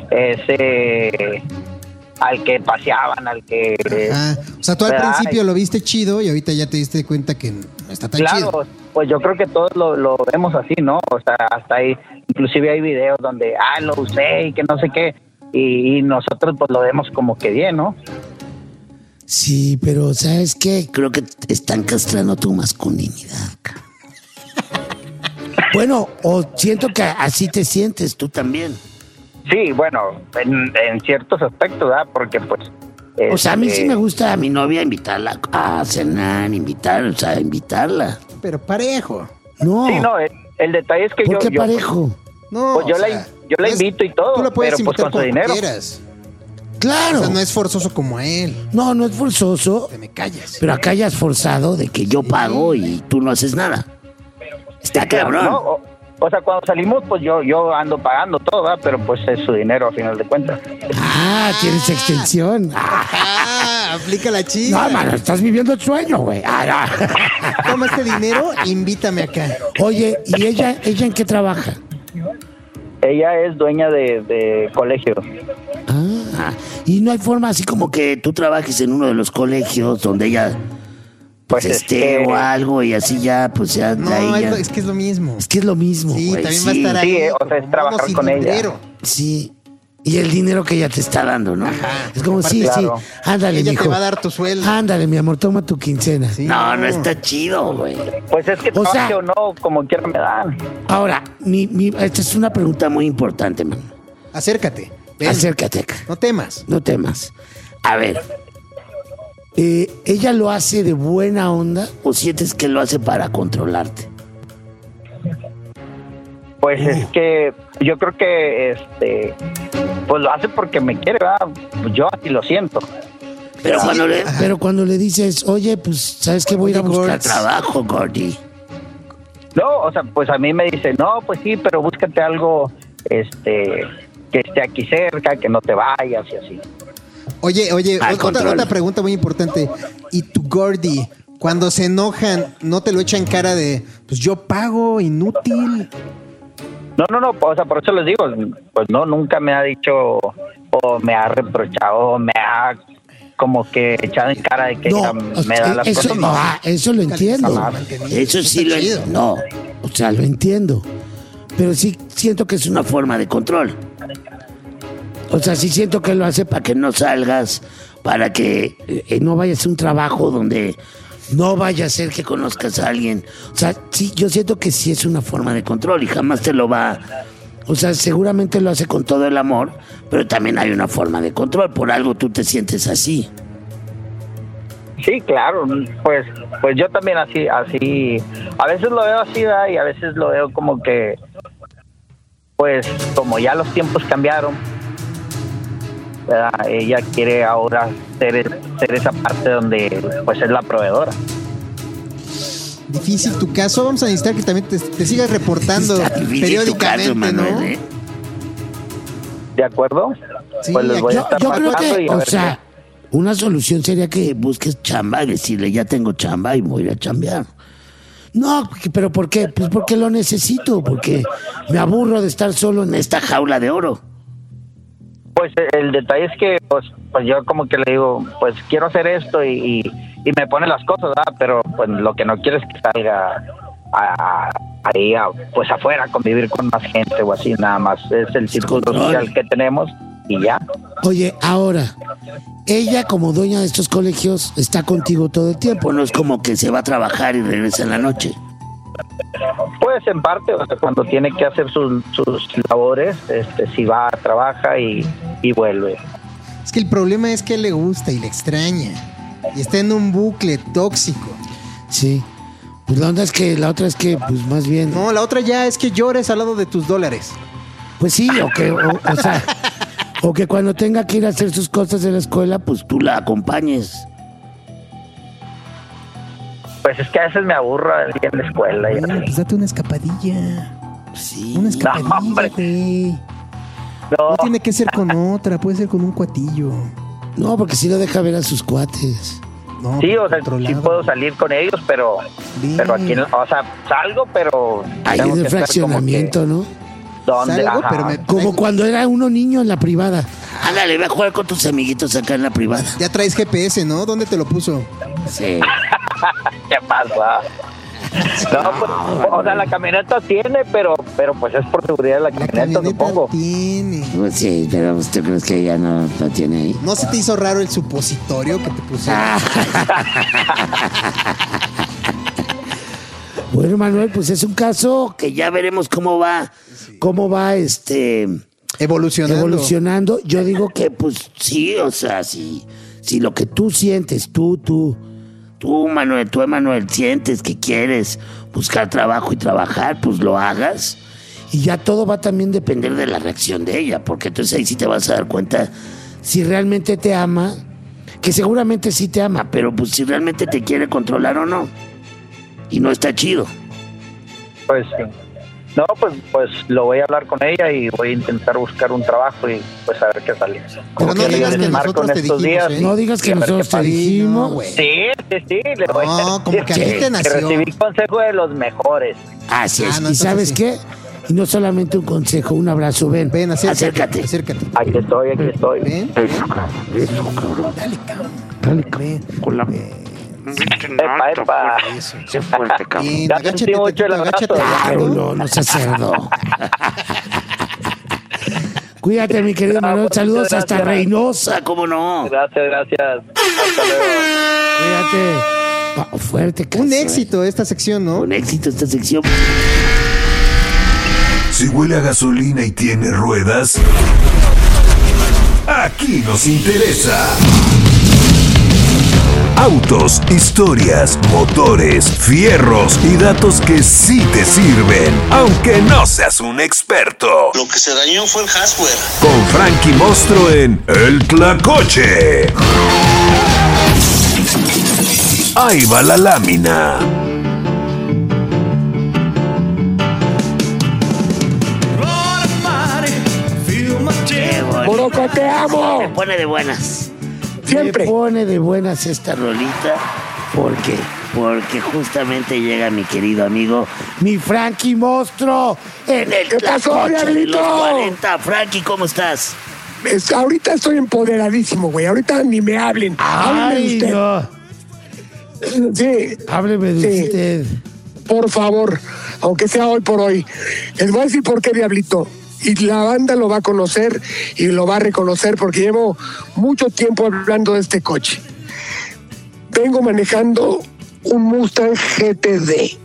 al que paseaban, al que... Ajá. O sea, tú al principio lo viste chido y ahorita ya te diste cuenta que no está tan chido. Claro, pues yo creo que todos lo vemos así, ¿no? O sea, hasta ahí, inclusive hay videos donde, lo usé y que no sé qué, y nosotros pues lo vemos como que bien, ¿no? Sí, pero ¿sabes qué? Creo que te están castrando tu masculinidad. Bueno, o siento que así te sientes tú también. Sí, bueno, en ciertos aspectos, ¿verdad? Porque pues... O sea, a mí sí me gusta a mi novia invitarla a cenar, invitarla. Pero parejo. No. Sí, no, el detalle es que ¿Por qué parejo? No, pues yo la invito y todo, tú la puedes pero pues con su dinero. Quieras. Claro. O sea, no es forzoso como a él. No es forzoso. Te me callas. Pero acá ya es forzado de que yo pago y tú no haces nada. Está cabrón. No, o sea, cuando salimos, pues yo ando pagando todo, ¿verdad? Pero pues es su dinero a final de cuentas. Ah, tienes extensión. Aplica la chica. No, mano, estás viviendo el sueño, güey. Toma este dinero, invítame acá. Oye, ¿y ella en qué trabaja? Ella es dueña de colegio. Y no hay forma así como que tú trabajes en uno de los colegios donde ella pues esté o algo y así ya, pues ya. No, es que es lo mismo. Es que es lo mismo. Sí, güey, también va a estar ahí. Sí, o sea, es trabajar con ella. Sí. Y el dinero que ella te está dando, ¿no? Ajá. Es como, Aparte, claro. Ándale, ella mijo. te va a dar tu sueldo. Ándale, mi amor, toma tu quincena. Sí, no está chido, güey. Pues es que trabaje o no, como quiera me dan. Ahora, esta es una pregunta muy importante, man. Acércate. Ven. Acércate acá. No temas. No temas. A ver, ¿ella lo hace de buena onda o sientes que lo hace para controlarte? Pues es que yo creo que pues lo hace porque me quiere, ¿verdad? Yo así lo siento. Pero cuando le dices, oye, pues, ¿sabes qué? Voy a ir a buscar trabajo, Gordy. No, o sea, pues a mí me dice, no, pues sí, pero búscate algo, que esté aquí cerca, que no te vayas y así. Oye, otra pregunta muy importante. ¿Y tu Gordy, cuando se enojan, no te lo echan cara de, pues yo pago, inútil? No, o sea, por eso les digo, pues no, nunca me ha dicho o me ha reprochado o me ha como que echado en cara de que me da las cosas. Eso lo entiendo. Eso sí lo entiendo. No, o sea, lo entiendo. Pero sí siento que es una forma de control. O sea, sí siento que lo hace para que no salgas, para que no vayas a un trabajo donde no vaya a ser que conozcas a alguien. O sea, sí, yo siento que sí es una forma de control y jamás te lo va... O sea, seguramente lo hace con todo el amor, pero también hay una forma de control. Por algo tú te sientes así. Sí, claro. Pues yo también así. A veces lo veo así, ¿verdad? Y a veces lo veo como que... Pues como ya los tiempos cambiaron, ¿verdad? Ella quiere ahora ser esa parte donde pues es la proveedora. Difícil tu caso. Vamos a necesitar que también te sigas reportando periódicamente, caso, ¿no? ¿De acuerdo? Sí, pues les voy a estar yo creo que, o sea, qué. una solución sería que busques chamba y decirle, ya tengo chamba y voy a ir a chambear. No, pero ¿por qué? Pues porque lo necesito, porque me aburro de estar solo en esta jaula de oro. Pues el detalle es que pues yo como que le digo, pues quiero hacer esto y me pone las cosas, ¿verdad? Pero pues lo que no quiero es que salga ahí pues afuera a convivir con más gente o así, nada más. Es el círculo social que tenemos y ya. Oye, ahora, ella como dueña de estos colegios está contigo todo el tiempo, no es como que se va a trabajar y regresa en la noche. Pues en parte, o sea, cuando tiene que hacer sus labores, si va, trabaja y vuelve. Es que el problema es que a él le gusta y le extraña. Y está en un bucle tóxico. Sí. Pues la otra es que, pues más bien... No, la otra ya es que llores al lado de tus dólares. Pues sí, o sea, o que cuando tenga que ir a hacer sus cosas de la escuela, pues tú la acompañes. Pues es que a veces me aburro ir a la escuela. Bueno, pues date una escapadilla. Sí. Una escapadilla, güey. No tiene que ser con otra, puede ser con un cuatillo. No, porque si lo deja ver a sus cuates. No, sí, o sea, sí puedo salir con ellos, pero aquí, o sea, salgo, pero... Hay un fraccionamiento, ¿no? ¿Dónde? Salgo, pero como cuando era uno niño en la privada. Ándale, ve a jugar con tus amiguitos acá en la privada. Ya traes GPS, ¿no? ¿Dónde te lo puso? Sí. ¿Qué pasa? No, pues, o sea, la camioneta tiene, pero pues es por seguridad de la camioneta, supongo. Tiene. Pues sí, pero ¿tú crees que ella no tiene ahí? ¿No se te hizo raro el supositorio que te pusieron? Bueno, Manuel, pues es un caso que ya veremos cómo va evolucionando. Yo digo que, pues, sí, o sea, si lo que tú sientes, tú, Emanuel, sientes que quieres buscar trabajo y trabajar, pues lo hagas. Y ya todo va también a depender de la reacción de ella, porque entonces ahí sí te vas a dar cuenta si realmente te ama, que seguramente sí te ama, pero pues si realmente te quiere controlar o no. Y no está chido. Pues sí. No, pues lo voy a hablar con ella y voy a intentar buscar un trabajo y pues a ver qué sale. Pero no digas que nosotros te dijimos, ¿eh? No digas que nosotros te dijimos, güey. Sí, le voy a como que a ti te nació. Que recibí consejo de los mejores. Así es. ¿Y sabes qué? Y no solamente un consejo, un abrazo. Ven, acércate. Aquí estoy. Ven. Eso, cabrón. Dale, cabrón. Con la... Epa. Qué fuerte, cabrón. Bien, Ya sentí mucho el abrazo. Claro, no seas cerdo. Cuídate, mi querido Manuel. Saludos hasta Reynosa, ¿cómo no? Gracias. Hasta luego. Cuídate. Fuerte, cabrón. Un éxito esta sección, ¿no? Un éxito esta sección. Si huele a gasolina y tiene ruedas, aquí nos interesa. Autos, historias, motores, fierros y datos que sí te sirven, aunque no seas un experto. Lo que se dañó fue el hardware. Con Frankie Mostro en El Tlacoche. Ahí va la lámina. Moroco, te amo. Me pone de buenas. Siempre. Me pone de buenas esta rolita. ¿Por qué? Porque justamente llega mi querido amigo, mi Frankie Monstruo, en el Tlacoche de los 40. Frankie, ¿cómo estás? Ahorita estoy empoderadísimo, güey. Ahorita ni me hablen. Ay, usted. No. Sí. Hábleme de usted. Por favor, aunque sea hoy por hoy. Les voy a decir por qué, Diablito. Y la banda lo va a conocer y lo va a reconocer porque llevo mucho tiempo hablando de este coche. Vengo manejando un Mustang GTD.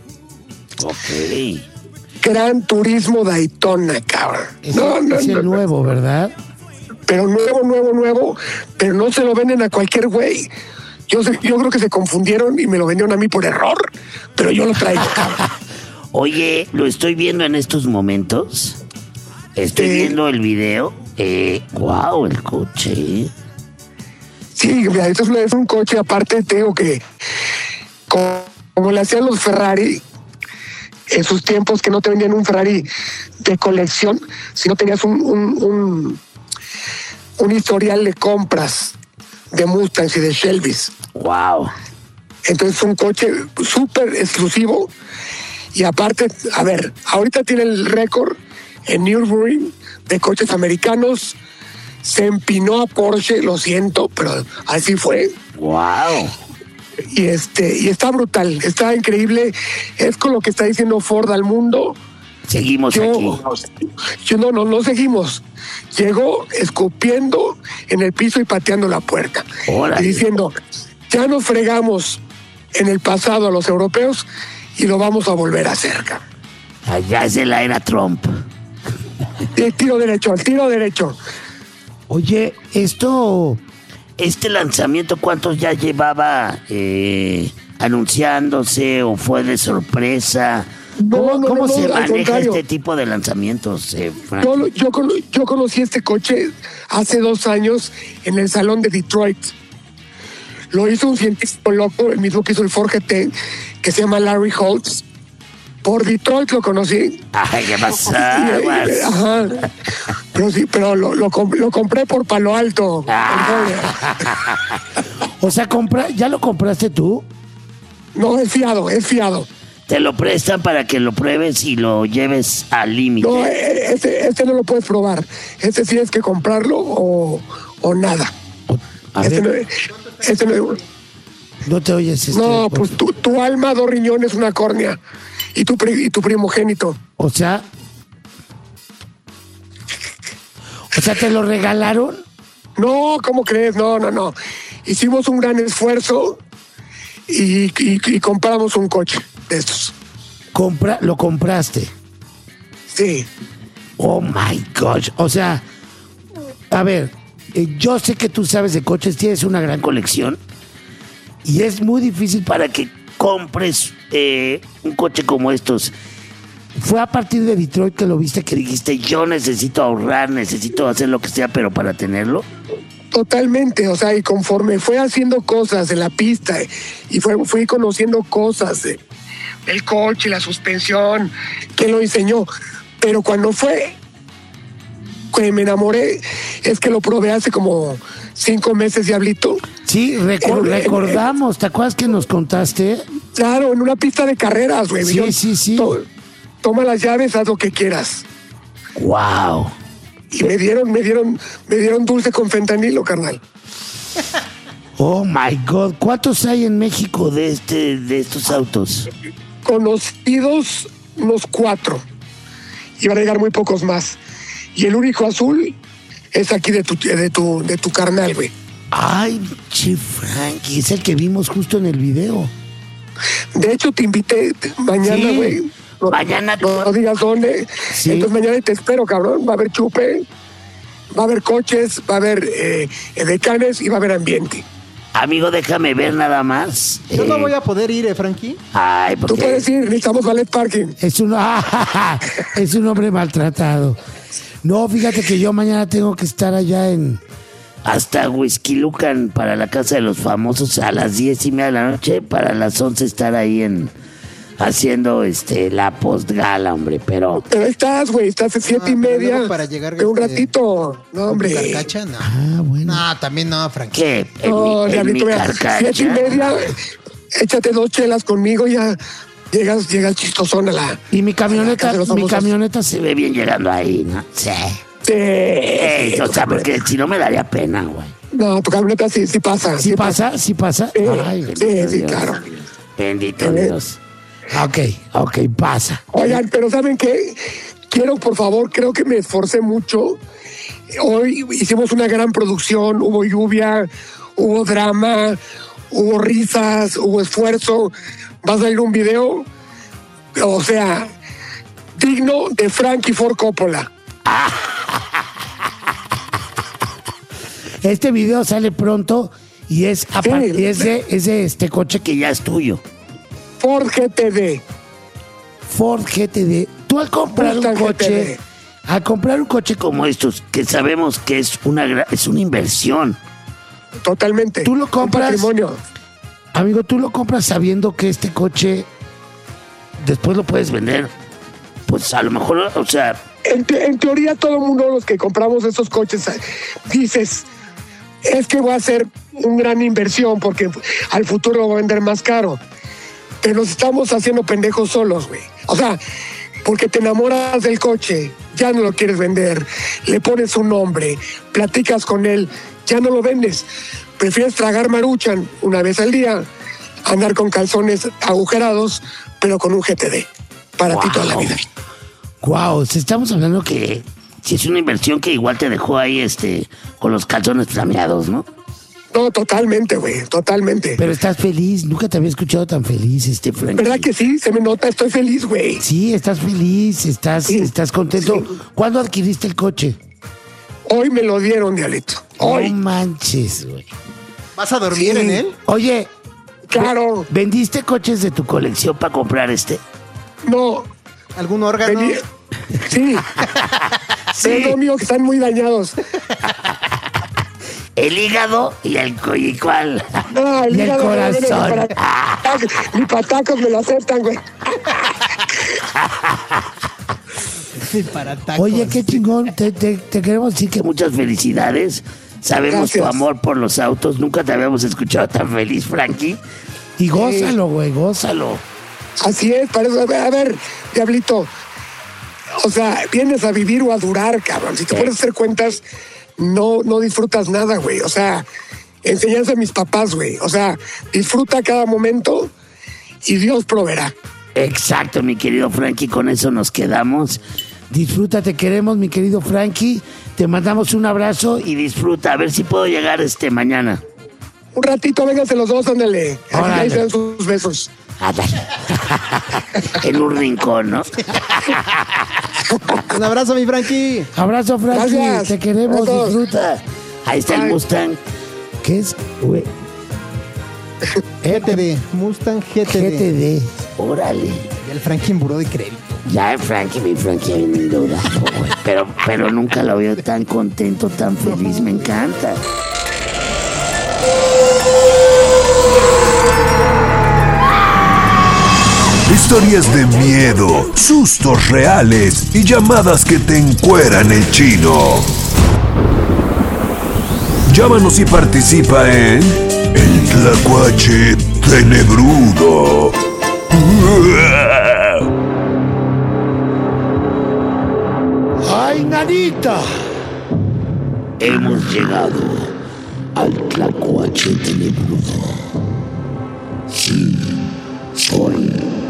Ok. Gran Turismo Daytona, cabrón. Es el nuevo, ¿verdad? Pero nuevo, pero no se lo venden a cualquier güey. Yo creo que se confundieron y me lo vendieron a mí por error, pero yo lo traigo, cabrón. Oye, lo estoy viendo en estos momentos. Estoy viendo el video. Wow, el coche. Sí, mira, esto es un coche, aparte te digo que como le hacían los Ferrari, en sus tiempos que no te vendían un Ferrari de colección, sino tenías un historial de compras de Mustangs y de Shelbys. Wow. Entonces es un coche súper exclusivo y aparte, a ver, ahorita tiene el récord en Nürburgring de coches americanos. Se empinó a Porsche, lo siento, pero así fue. Wow. Y está brutal, está increíble. Es con lo que está diciendo Ford al mundo. Seguimos aquí. No seguimos. Llegó escupiendo en el piso y pateando la puerta. Órale. Y diciendo, ya nos fregamos en el pasado a los europeos y lo vamos a volver a hacer. Allá es de la era Trump. El tiro derecho. Oye, este lanzamiento, ¿cuántos ya llevaba anunciándose o fue de sorpresa? ¿Cómo se maneja este tipo de lanzamientos, Frank? Yo conocí este coche hace 2 años en el salón de Detroit. Lo hizo un científico loco, el mismo que hizo el Ford GT, que se llama Larry Holtz. Por Detroit lo conocí. Ay, ¿qué pasa? Ajá. Pero sí, pero lo compré por Palo Alto. O sea, ¿ya lo compraste tú? No, es fiado. Te lo prestan para que lo pruebes y lo lleves al límite. No, este no lo puedes probar. Este sí es que comprarlo o nada. No te oyes. No, pues tu alma, 2 riñones, una córnea. Y tu primogénito. O sea, ¿te lo regalaron? No, ¿cómo crees? No. Hicimos un gran esfuerzo y compramos un coche de estos. ¿Lo compraste? Sí. Oh my gosh. O sea, a ver, yo sé que tú sabes de coches, tienes una gran colección y es muy difícil para que compres un coche como estos. ¿Fue a partir de Detroit que lo viste, que dijiste, yo necesito ahorrar, necesito hacer lo que sea, pero para tenerlo? Totalmente, o sea, y conforme fue haciendo cosas en la pista y fui conociendo cosas el coche, la suspensión, quién lo diseñó, pero cuando me enamoré, es que lo probé hace como 5 meses, Diablito. Sí, recordamos, ¿te acuerdas que nos contaste? Claro, en una pista de carreras, güey. Sí. Toma las llaves, haz lo que quieras. Wow. Y me dieron dulce con fentanilo, carnal. Oh my God, ¿cuántos hay en México de estos autos? Conocidos unos 4. Y van a llegar muy pocos más. Y el único azul es aquí de tu carnal, güey. Ay, che, Frankie, es el que vimos justo en el video. De hecho, te invité mañana, güey. Sí. Mañana. No digas dónde. Sí. Entonces mañana te espero, cabrón. Va a haber chupe, va a haber coches, va a haber decanes y va a haber ambiente. Amigo, déjame ver nada más. Yo no voy a poder ir, Frankie. Ay, porque... Tú puedes ir, necesitamos ballet parking. Es un hombre maltratado. No, fíjate que yo mañana tengo que estar allá hasta Whisky Lucan para la Casa de los Famosos a las 10:30 de la noche, para las 11 estar ahí haciendo la postgala, hombre, pero estás, güey, estás a 7:30 para llegar de un ratito. No, hombre. ¿Carcacha? No. Bueno. No, también no, Frankie. ¿Qué? No, Diablito, 7:30, échate 2 chelas conmigo, ya llegas chistosón a la... Y mi camioneta se ve bien llegando ahí, ¿no? Sí. Sí. O sea, porque si no me daría pena, güey. No, tu camioneta sí pasa. ¿Sí pasa? Ay, sí, claro. Bendito Dios. Ok, pasa. Oigan, pero ¿saben qué? Por favor, creo que me esforcé mucho. Hoy hicimos una gran producción, hubo lluvia, hubo drama, hubo risas, hubo esfuerzo. Va a salir un video, o sea, digno de Frankie Ford Coppola. Este video sale pronto y es de este coche que ya es tuyo. Ford GTD. Tú al comprar un coche como estos, que sabemos que es una inversión. Totalmente. Tú lo compras, patrimonio. Amigo, tú lo compras sabiendo que este coche después lo puedes vender. Pues a lo mejor, o sea... En teoría, todo el mundo, los que compramos esos coches, dices, es que voy a hacer una gran inversión porque al futuro lo voy a vender más caro. Pero nos estamos haciendo pendejos solos, güey. O sea, porque te enamoras del coche, ya no lo quieres vender, le pones un nombre, platicas con él, ya no lo vendes. Prefieres tragar Maruchan una vez al día, andar con calzones agujerados, pero con un GTD. Para ti toda la vida. Wow, estamos hablando que si es una inversión que igual te dejó ahí con los calzones flameados, ¿no? No, totalmente, güey, totalmente. Pero estás feliz, nunca te había escuchado tan feliz, Frankie. ¿Verdad que sí? Se me nota, estoy feliz, güey. Sí, estás feliz, estás contento. Sí. ¿Cuándo adquiriste el coche? Hoy me lo dieron, Dialito. Hoy. No manches, güey. ¿Vas a dormir en él? Oye. Claro. ¿Vendiste coches de tu colección para comprar No. ¿Algún órgano? Sí. Sí. Pero mío, que están muy dañados. El hígado y el ¿cuál? No, el hígado, corazón. Mis patacos me lo aceptan, güey. Oye, qué chingón. Te queremos decir que muchas felicidades. Sabemos tu amor por los autos. Nunca te habíamos escuchado tan feliz, Frankie. Y gózalo, güey, gózalo. Así es, para eso. A ver, Diablito. O sea, vienes a vivir o a durar, cabrón. Si te pones a hacer cuentas, no disfrutas nada, güey. O sea, enseñanza de mis papás, güey. O sea, disfruta cada momento y Dios proveerá. Exacto, mi querido Frankie, con eso nos quedamos. Disfruta, te queremos, mi querido Frankie. Te mandamos un abrazo y disfruta. A ver si puedo llegar mañana. Un ratito, vénganse los dos, ándale. Órale. Ahí se dan sus besos. En un rincón, ¿no? Un abrazo, mi Frankie. Abrazo, Frankie. Gracias. Te queremos, Besos. disfruta. Ahí está el Bye. Mustang. ¿Qué es? Güey. GTD, Mustang GTD. GTD. Órale. Y el Frankie en buró de crédito. Ya mi Frankie bien endeudado, güey. Pero nunca lo veo tan contento, tan feliz. Me encanta. Historias de miedo, sustos reales y llamadas que te encueran el chino. Llámanos y participa en El Tlacuache Tenebrudo. ¡Ay, nanita! Hemos llegado al Tlacuache Tenebrudo. Sí, soy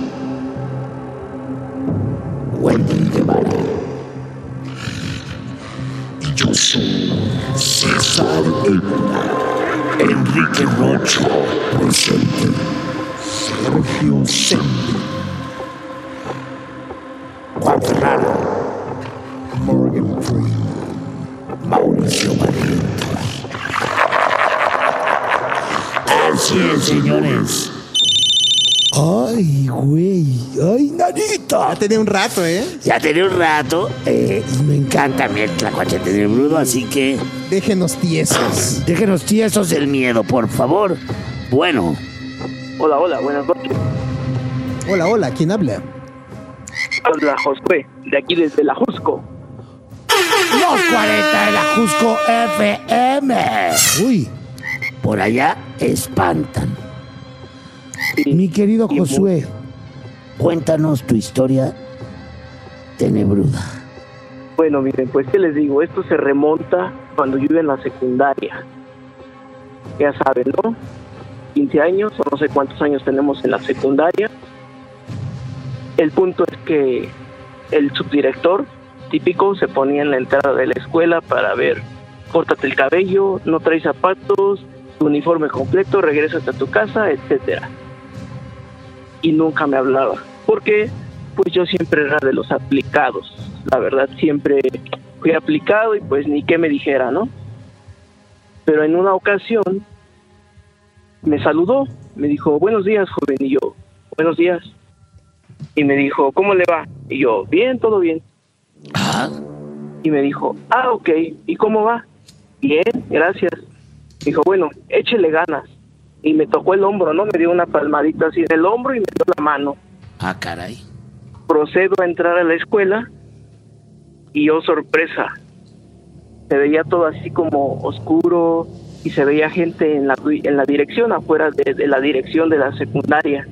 Wendy Guevara. Y yo soy César Évora, Enrique Rocha, presente, Sergio Sendi, Cuadrado, Morgan Freeman, Mauricio Barrientos. Así es, señores. Ay, güey. Ay, nanita. Ya tenía un rato, ¿eh? Ya tenía un rato. Y me encanta mi Tlacuache Tenebrudo, así que... Déjenos tiesos. Déjenos tiesos el miedo, por favor. Bueno. Hola, buenas noches. Hola, ¿quién habla? Hola, Josué, de aquí desde la Jusco. Los 40 de la Jusco FM. Uy, por allá espantan. Sí, mi querido Josué, cuéntanos tu historia tenebruda. Bueno, miren, pues qué les digo, esto se remonta cuando yo iba en la secundaria. Ya saben, ¿no? 15 años o no sé cuántos años tenemos en la secundaria. El punto es que el subdirector típico se ponía en la entrada de la escuela para ver, córtate el cabello, no traes zapatos, tu uniforme completo, regrésate a tu casa, etcétera. Y nunca me hablaba, porque pues yo siempre era de los aplicados, la verdad siempre fui aplicado y pues ni qué me dijera, ¿no? Pero en una ocasión me saludó, me dijo, buenos días, joven, y yo, buenos días. Y me dijo, ¿cómo le va? Y yo, bien, todo bien. Y me dijo, ok, ¿y cómo va? Bien, gracias. Me dijo, bueno, échele ganas. Y me tocó el hombro, ¿no? Me dio una palmadita así en el hombro y me dio la mano. Ah, caray. Procedo a entrar a la escuela y oh, sorpresa. Se veía todo así como oscuro y se veía gente en la dirección, afuera de la dirección de la secundaria.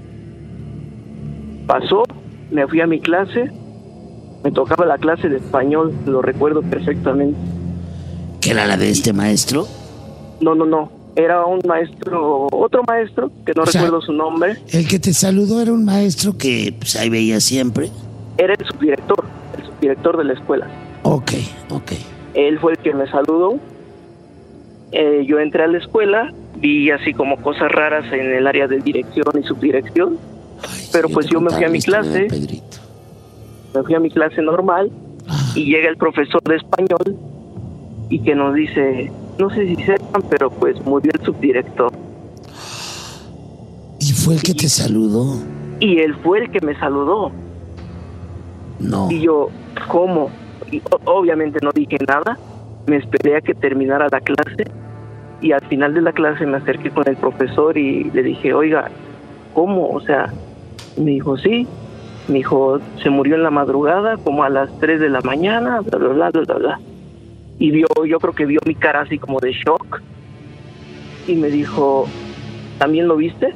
Pasó, me fui a mi clase, me tocaba la clase de español, lo recuerdo perfectamente. ¿Qué era la de este maestro? No, era un maestro, otro maestro, que no recuerdo su nombre. El que te saludó era un maestro que pues, ahí veía siempre. Era el subdirector de la escuela. Ok. Él fue el que me saludó. Yo entré a la escuela, vi así como cosas raras en el área de dirección y subdirección. Pero pues yo me fui a mi clase. Me fui a mi clase normal y llega el profesor de español y que nos dice, no sé si sepan, pero pues murió el subdirector. ¿Y fue el que te saludó? Y él fue el que me saludó. No. Y yo, ¿cómo? Y obviamente no dije nada, me esperé a que terminara la clase y al final de la clase me acerqué con el profesor y le dije, oiga, ¿cómo? O sea, me dijo, sí. Me dijo, se murió en la madrugada, como a las 3 de la mañana, bla, bla, bla, bla, bla. Y yo creo que vio mi cara así como de shock. Y me dijo, ¿también lo viste?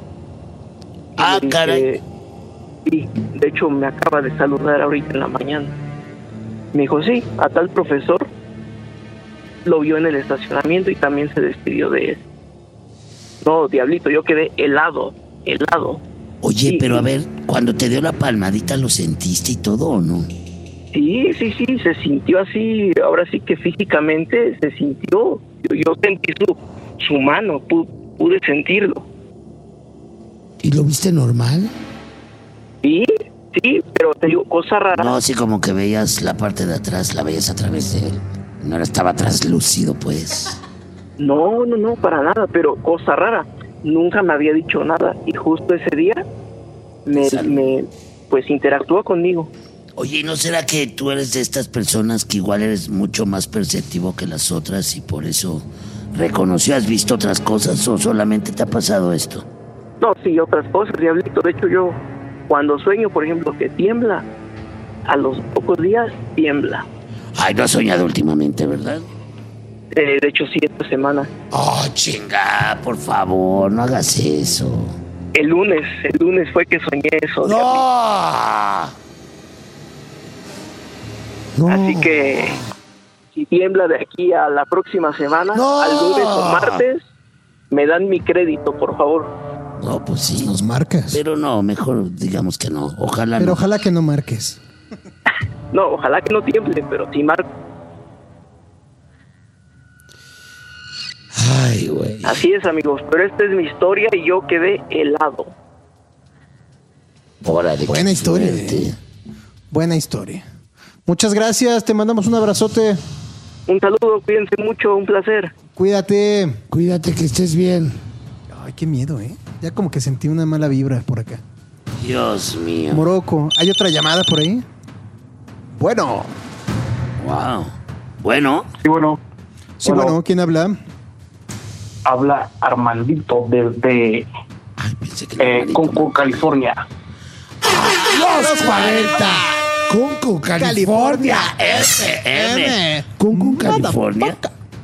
Y caray. Sí, de hecho me acaba de saludar ahorita en la mañana. Me dijo, sí, a tal profesor lo vio en el estacionamiento y también se despidió de él. No, Diablito, yo quedé helado. Oye, Sí. pero a ver, cuando te dio la palmadita, ¿lo sentiste y todo o no? Sí, se sintió así, ahora sí que físicamente se sintió. Yo sentí su mano, pude sentirlo. ¿Y lo viste normal? Sí, pero te digo, cosa rara. No, sí, como que veías la parte de atrás, la veías a través de él. No estaba translúcido, pues. No, para nada, pero cosa rara. Nunca me había dicho nada y justo ese día me pues interactúa conmigo. Oye, ¿y no será que tú eres de estas personas que igual eres mucho más perceptivo que las otras y por eso reconoció, has visto otras cosas o solamente te ha pasado esto? No, sí, otras cosas, Diablito. De hecho, yo cuando sueño, por ejemplo, que tiembla, a los pocos días tiembla. Ay, no has soñado últimamente, ¿verdad? De hecho, sí, esta semana. Oh, chinga, por favor, no hagas eso. El lunes fue que soñé eso. ¡No! Así que si tiembla de aquí a la próxima semana, al lunes o martes, me dan mi crédito, por favor. No, pues sí. Nos marcas. Pero no, mejor digamos que no. Ojalá Pero no. ojalá que no marques. No, ojalá que no tiemble, pero sí marco. Ay, güey. Así es, amigos, pero esta es mi historia y yo quedé helado. Buena historia. Buena historia. Muchas gracias, te mandamos un abrazote. Un saludo, cuídense mucho, un placer. Cuídate. Cuídate, que estés bien. Ay, qué miedo, ¿eh? Ya como que sentí una mala vibra por acá. Dios mío. Morocco, ¿hay otra llamada por ahí? Bueno. Wow. Bueno. Sí, bueno. Sí, bueno, ¿quién habla? Habla Armandito desde Conco, California. Los 40. Conco, California. FM. Conco, California.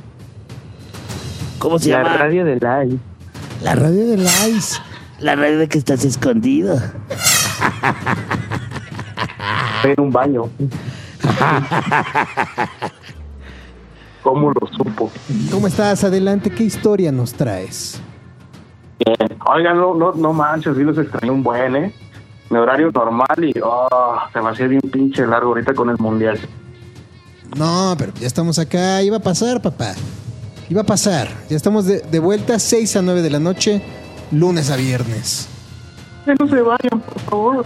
¿Cómo se llama? La radio de Live. La radio de Lice. La radio de que estás escondido. En un baño. ¿Cómo lo supo? ¿Cómo estás? Adelante, ¿qué historia nos traes? Bien. Oigan, no manches, sí los extrañé un buen, ¿eh? Mi horario normal y se me hacía bien pinche largo ahorita con el mundial. No, pero ya estamos acá. Iba a pasar, papá. Iba a pasar. Ya estamos de vuelta 6 a 9 de la noche, lunes a viernes. Que no se vayan, por favor.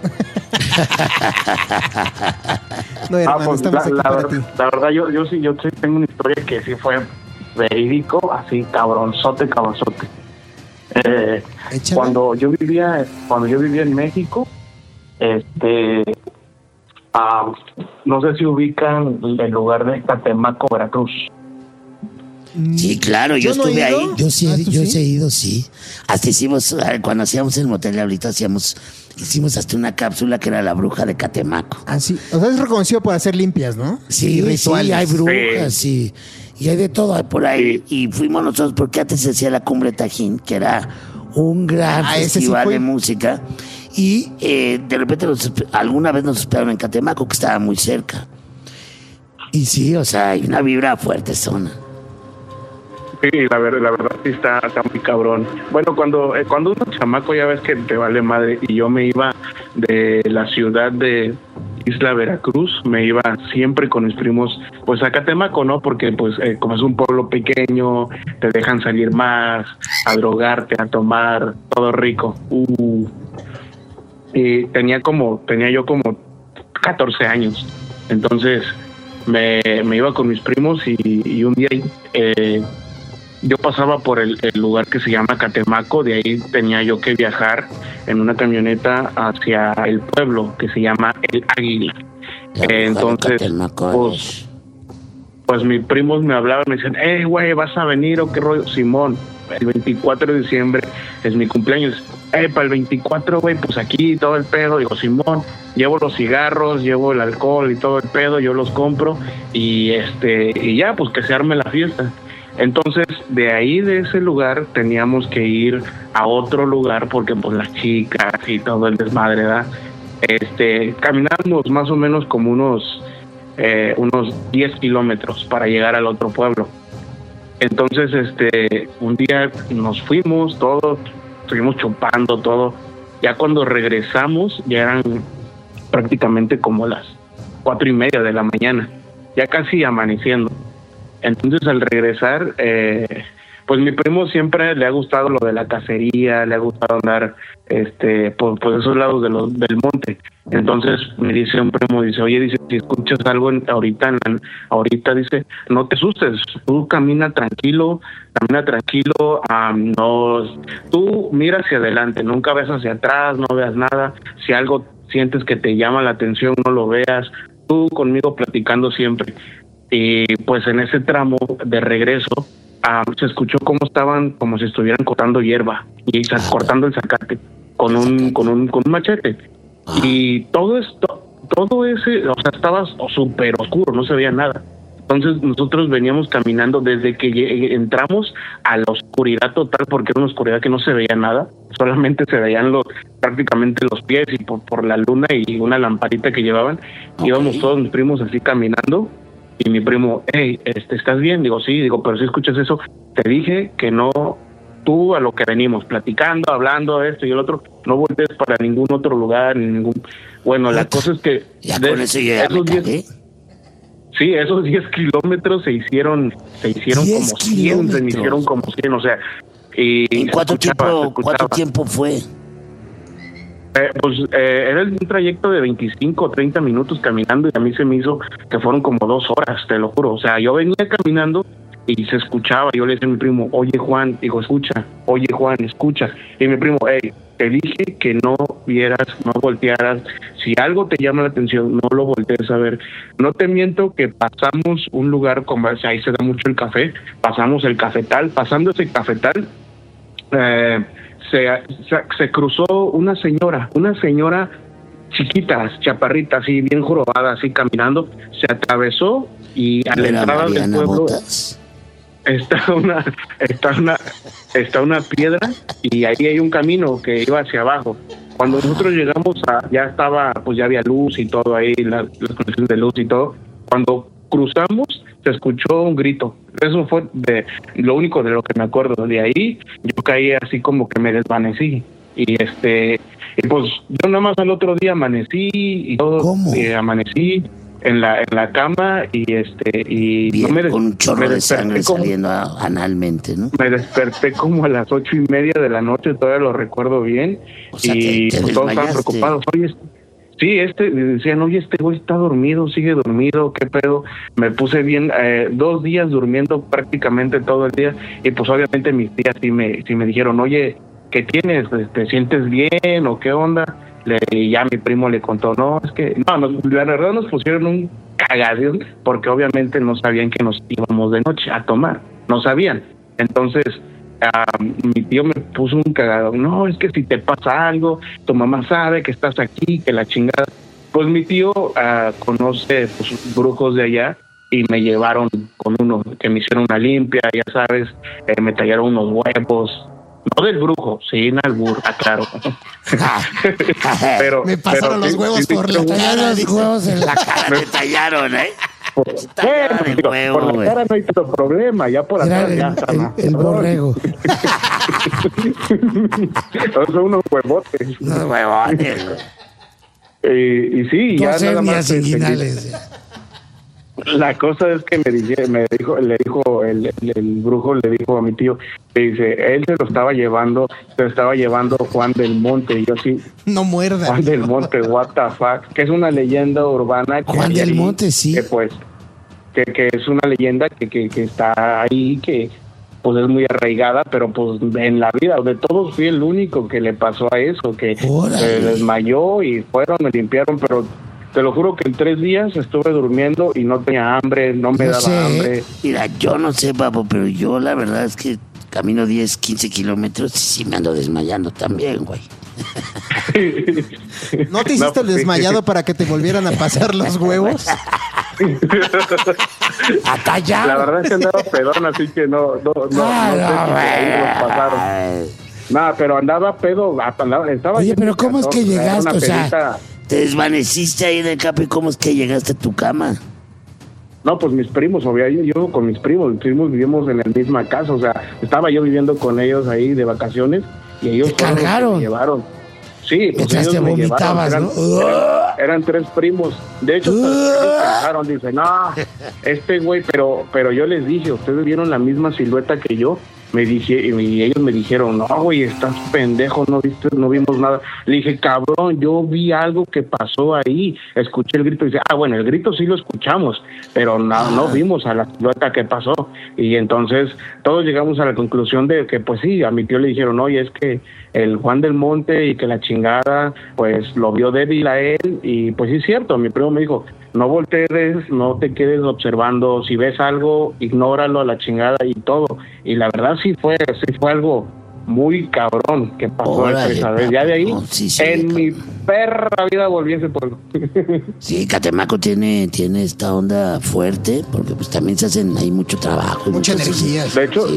No, hermano, pues, estamos aquí para ti. la verdad, yo sí tengo una historia que sí fue verídico, así cabronzote. Cuando yo vivía en México, no sé si ubican el lugar de Catemaco, Veracruz. Sí, claro, yo ¿Yo no he estuve ido? ahí. Yo sí, Ah, ¿tú yo sí? sí he ido, sí. Hasta hicimos, cuando hacíamos el motel de ahorita, hicimos hasta una cápsula que era la bruja de Catemaco. Ah, sí. O sea, es reconocido por hacer limpias, ¿no? Sí, Y rituales. sí, hay brujas, y hay de todo por ahí. Y fuimos nosotros, porque antes se hacía la Cumbre Tajín, que era un gran ese sí festival fue. de música. Y de repente alguna vez nos hospedaron en Catemaco, que estaba muy cerca. Y sí, o sea, hay una vibra fuerte zona. Sí, la verdad sí está muy cabrón. Bueno, cuando uno es chamaco ya ves que te vale madre, y yo me iba de la ciudad de Isla Veracruz, me iba siempre con mis primos pues a Catemaco, ¿no? Porque pues como es un pueblo pequeño, te dejan salir más, a drogarte, a tomar, todo rico. Y tenía yo como 14 años. Entonces me iba con mis primos y un día yo pasaba por el lugar que se llama Catemaco. De ahí tenía yo que viajar en una camioneta hacia el pueblo que se llama El Águila. Entonces, pues mis primos me hablaban, me decían, güey, ¿vas a venir o qué rollo? Simón, el 24 de diciembre es mi cumpleaños. Para el 24, güey, pues aquí todo el pedo. Digo, Simón, llevo los cigarros, llevo el alcohol y todo el pedo, yo los compro y ya, pues que se arme la fiesta. Entonces, de ahí, de ese lugar, teníamos que ir a otro lugar porque pues las chicas y todo el desmadre, ¿verdad? Caminamos más o menos como unos 10 kilómetros para llegar al otro pueblo. Entonces, un día nos fuimos, todos, estuvimos chupando todo. Ya cuando regresamos, ya eran prácticamente como las 4:30 de la mañana, ya casi amaneciendo. Entonces, al regresar, pues mi primo siempre le ha gustado lo de la cacería, le ha gustado andar por esos lados del monte. Entonces me dice un primo, dice, oye, dice, si escuchas algo ahorita, dice, no te asustes, tú camina tranquilo, no, tú mira hacia adelante, nunca ves hacia atrás, no veas nada, si algo sientes que te llama la atención, no lo veas, tú conmigo platicando siempre. Y pues en ese tramo de regreso, se escuchó como si estuvieran cortando hierba y cortando el zacate con un machete. Y todo ese, o sea, estaba súper oscuro, no se veía nada. Entonces nosotros veníamos caminando desde que entramos a la oscuridad total, porque era una oscuridad que no se veía nada, solamente se veían prácticamente los pies y por la luna y una lamparita que llevaban. Íbamos todos mis primos así caminando. Y mi primo, hey, ¿estás bien? Digo, sí, digo, pero si escuchas eso, te dije que no, tú a lo que venimos, platicando, hablando, esto y el otro, no voltees para ningún otro lugar, ni ningún... Bueno, la cosa es que... Ya con eso ya me cagué. Sí, esos 10 kilómetros se hicieron como 100, se me hicieron como 100, o sea... ¿En cuánto tiempo fue? Era un trayecto de 25 o 30 minutos caminando, y a mí se me hizo que fueron como 2 horas, te lo juro. O sea, yo venía caminando y se escuchaba. Yo le decía a mi primo, oye Juan, digo, escucha, oye Juan, escucha. Y mi primo, hey, te dije que no vieras, no voltearas. Si algo te llama la atención, no lo voltees a ver. No te miento que pasamos un lugar, como ahí se da mucho el café, pasamos el cafetal. Pasando ese cafetal, se cruzó una señora chiquita, chaparrita, así bien jorobada, así caminando, se atravesó y a la entrada del pueblo está una piedra, y ahí hay un camino que iba hacia abajo. Cuando nosotros llegamos ya estaba, pues ya había luz y todo ahí, las conexiones de luz y todo. Cuando cruzamos, se escuchó un grito. Eso fue lo único de lo que me acuerdo. De ahí yo caí así como que me desvanecí. Y pues yo nada más al otro día amanecí y todo. ¿Cómo? Amanecí en la cama y bien, con un chorro de sangre saliendo analmente, ¿no? Me desperté como a las 8:30 de la noche, todavía lo recuerdo bien. O sea, y te todos estaban preocupados. Oye, sí, decían, oye, este güey está dormido, sigue dormido, ¿qué pedo? Me puse bien, 2 días durmiendo prácticamente todo el día, y pues obviamente mis tías sí me dijeron, oye, ¿qué tienes? ¿Te sientes bien o qué onda? Y ya mi primo le contó, no, es que, no, la verdad nos pusieron un cagadón, porque obviamente no sabían que nos íbamos de noche a tomar, no sabían. Entonces, mi tío me puso un cagadón, no, es que si te pasa algo, tu mamá sabe que estás aquí, que la chingada. Pues mi tío conoce pues, brujos de allá, y me llevaron con uno, que me hicieron una limpia, ya sabes, me tallaron unos huevos, no del brujo, sin albur, aclaro. Pero me pasaron los huevos por la cara, los huevos en la cara me tallaron, Por la cara no hay tanto problema, ya por atrás ya está. El borrego. Son unos huevotes. Unos huevotes. Y sí, ya nada más. La cosa es que le dijo el brujo, le dijo a mi tío, le dice, él se lo estaba llevando Juan del Monte. Y yo sí, no muerda. Juan del Monte, what the fuck, que es una leyenda urbana. Juan del Monte, sí. Que pues, que es una leyenda que está ahí, que pues es muy arraigada, pero pues en la vida de todos fui el único que le pasó a eso, que se desmayó y fueron, me limpiaron, pero te lo juro que en 3 días estuve durmiendo y no tenía hambre, no me daba hambre. Mira, yo no sé, papo, pero yo la verdad es que camino 10, 15 kilómetros y sí me ando desmayando también, güey. ¿No te hiciste el desmayado para que te volvieran a pasar los huevos? Hasta ya. La verdad es que andaba pedón, así que no sé si ahí los pasaron. Nada, pero andaba pedo, estaba. Oye, pero ¿cómo es que llegaste? O sea, te desvaneciste ahí de capa, y ¿cómo es que llegaste a tu cama? No, pues mis primos, obviamente yo con mis primos vivimos en la misma casa, o sea, estaba yo viviendo con ellos ahí de vacaciones y ellos fueron los que me llevaron. Sí, pues ellos te me llevaron, eran 3 primos. De hecho, pensaron, dicen, no, este güey, pero yo les dije, ustedes vieron la misma silueta que yo. Y ellos me dijeron, no, güey, estás pendejo, no vimos nada. Le dije, cabrón, yo vi algo que pasó ahí. Escuché el grito y dice, bueno, el grito sí lo escuchamos, pero no vimos a la silueta que pasó. Y entonces todos llegamos a la conclusión de que, pues sí, a mi tío le dijeron, oye, es que el Juan del Monte y que la chingada, pues lo vio débil a él. Y pues sí es cierto, mi primo me dijo, no voltees, no te quedes observando, si ves algo, ignóralo a la chingada y todo. Y la verdad sí fue algo muy cabrón que pasó esa vez. Ya de ahí, mi perra vida volví a ese pueblo. Sí, Catemaco tiene esta onda fuerte, porque pues también se hacen ahí mucho trabajo. Mucha energía. De hecho,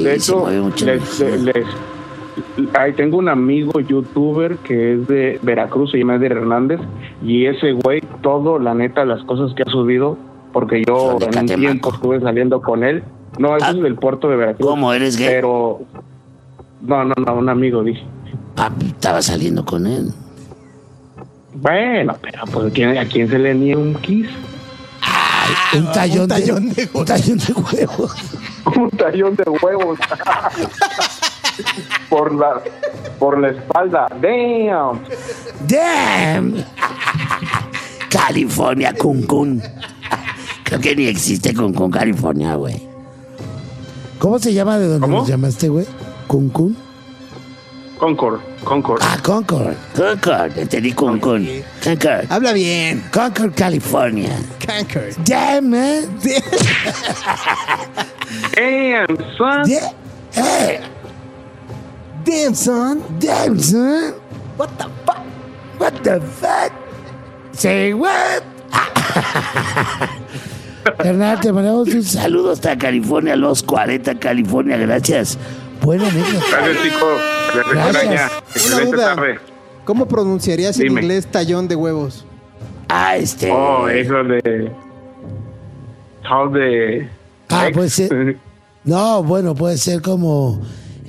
ahí tengo un amigo youtuber que es de Veracruz, se llama Eder Hernández, y ese güey, todo, la neta, las cosas que ha subido, porque yo en un tiempo estuve saliendo con él. No, eso es del puerto de Veracruz. ¿Cómo eres gay? Pero, no, un amigo, dije. Estaba saliendo con él. Bueno, pero pues ¿a quién se le niega un kiss? Un tallón de huevos. Un tallón de huevos. por la espalda. Damn. California, Cancún. Creo que ni existe Cancún, California, güey. ¿Cómo se llama de donde nos llamaste, güey? ¿Cancún? Concord. Concord. Entendí Cancún. Concord. Habla bien. Concord, California. Concord. Damn, man. Damn, son. Hey. Damn, son. What the fuck? Say what? Carnal, te mandamos un saludo hasta California, los 40, California, gracias. Buena anécdota. Gracias, chicos. Gracias. Excelente tarde. ¿Cómo pronunciarías en inglés tallón de huevos? Eso de... How de... puede ser... No, bueno, puede ser como...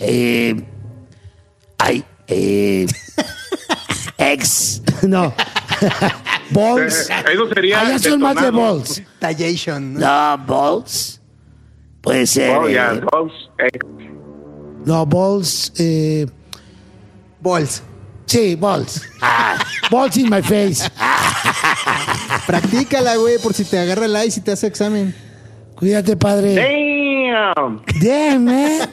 Ex... No... Balls. Eso sería. Ya son más de balls. Tallation. No, balls. Puede ser. Balls. No, balls. Balls. Sí, balls. Balls in my face. Practícala, güey, por si te agarra el ice y te hace examen. Cuídate, padre. Damn, man.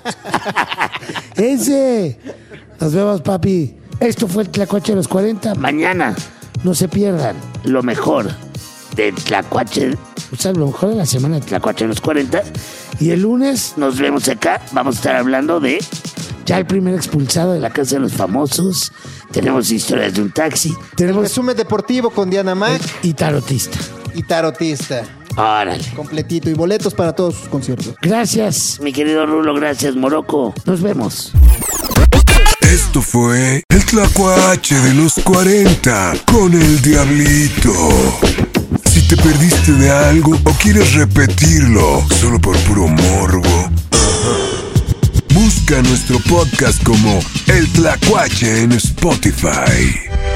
Ese. Nos vemos, papi. Esto fue el Tlacuache de los 40. Mañana. No se pierdan lo mejor de Tlacuache, o sea, lo mejor de la semana de Tlacuache de los 40. Y el lunes nos vemos acá. Vamos a estar hablando de ya el primer expulsado de la Casa de los Famosos. Tenemos historias de un taxi. Tenemos resumen deportivo con Diana Mac. Y tarotista. Órale. Completito. Y boletos para todos sus conciertos. Gracias, mi querido Rulo. Gracias, Morocco. Nos vemos. Esto fue el Tlacuache de los 40 con el Diablito. Si te perdiste de algo o quieres repetirlo solo por puro morbo, busca nuestro podcast como El Tlacuache en Spotify.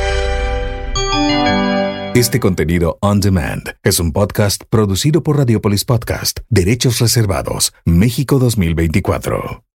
Este contenido on demand es un podcast producido por Radiopolis Podcast. Derechos reservados. México 2024.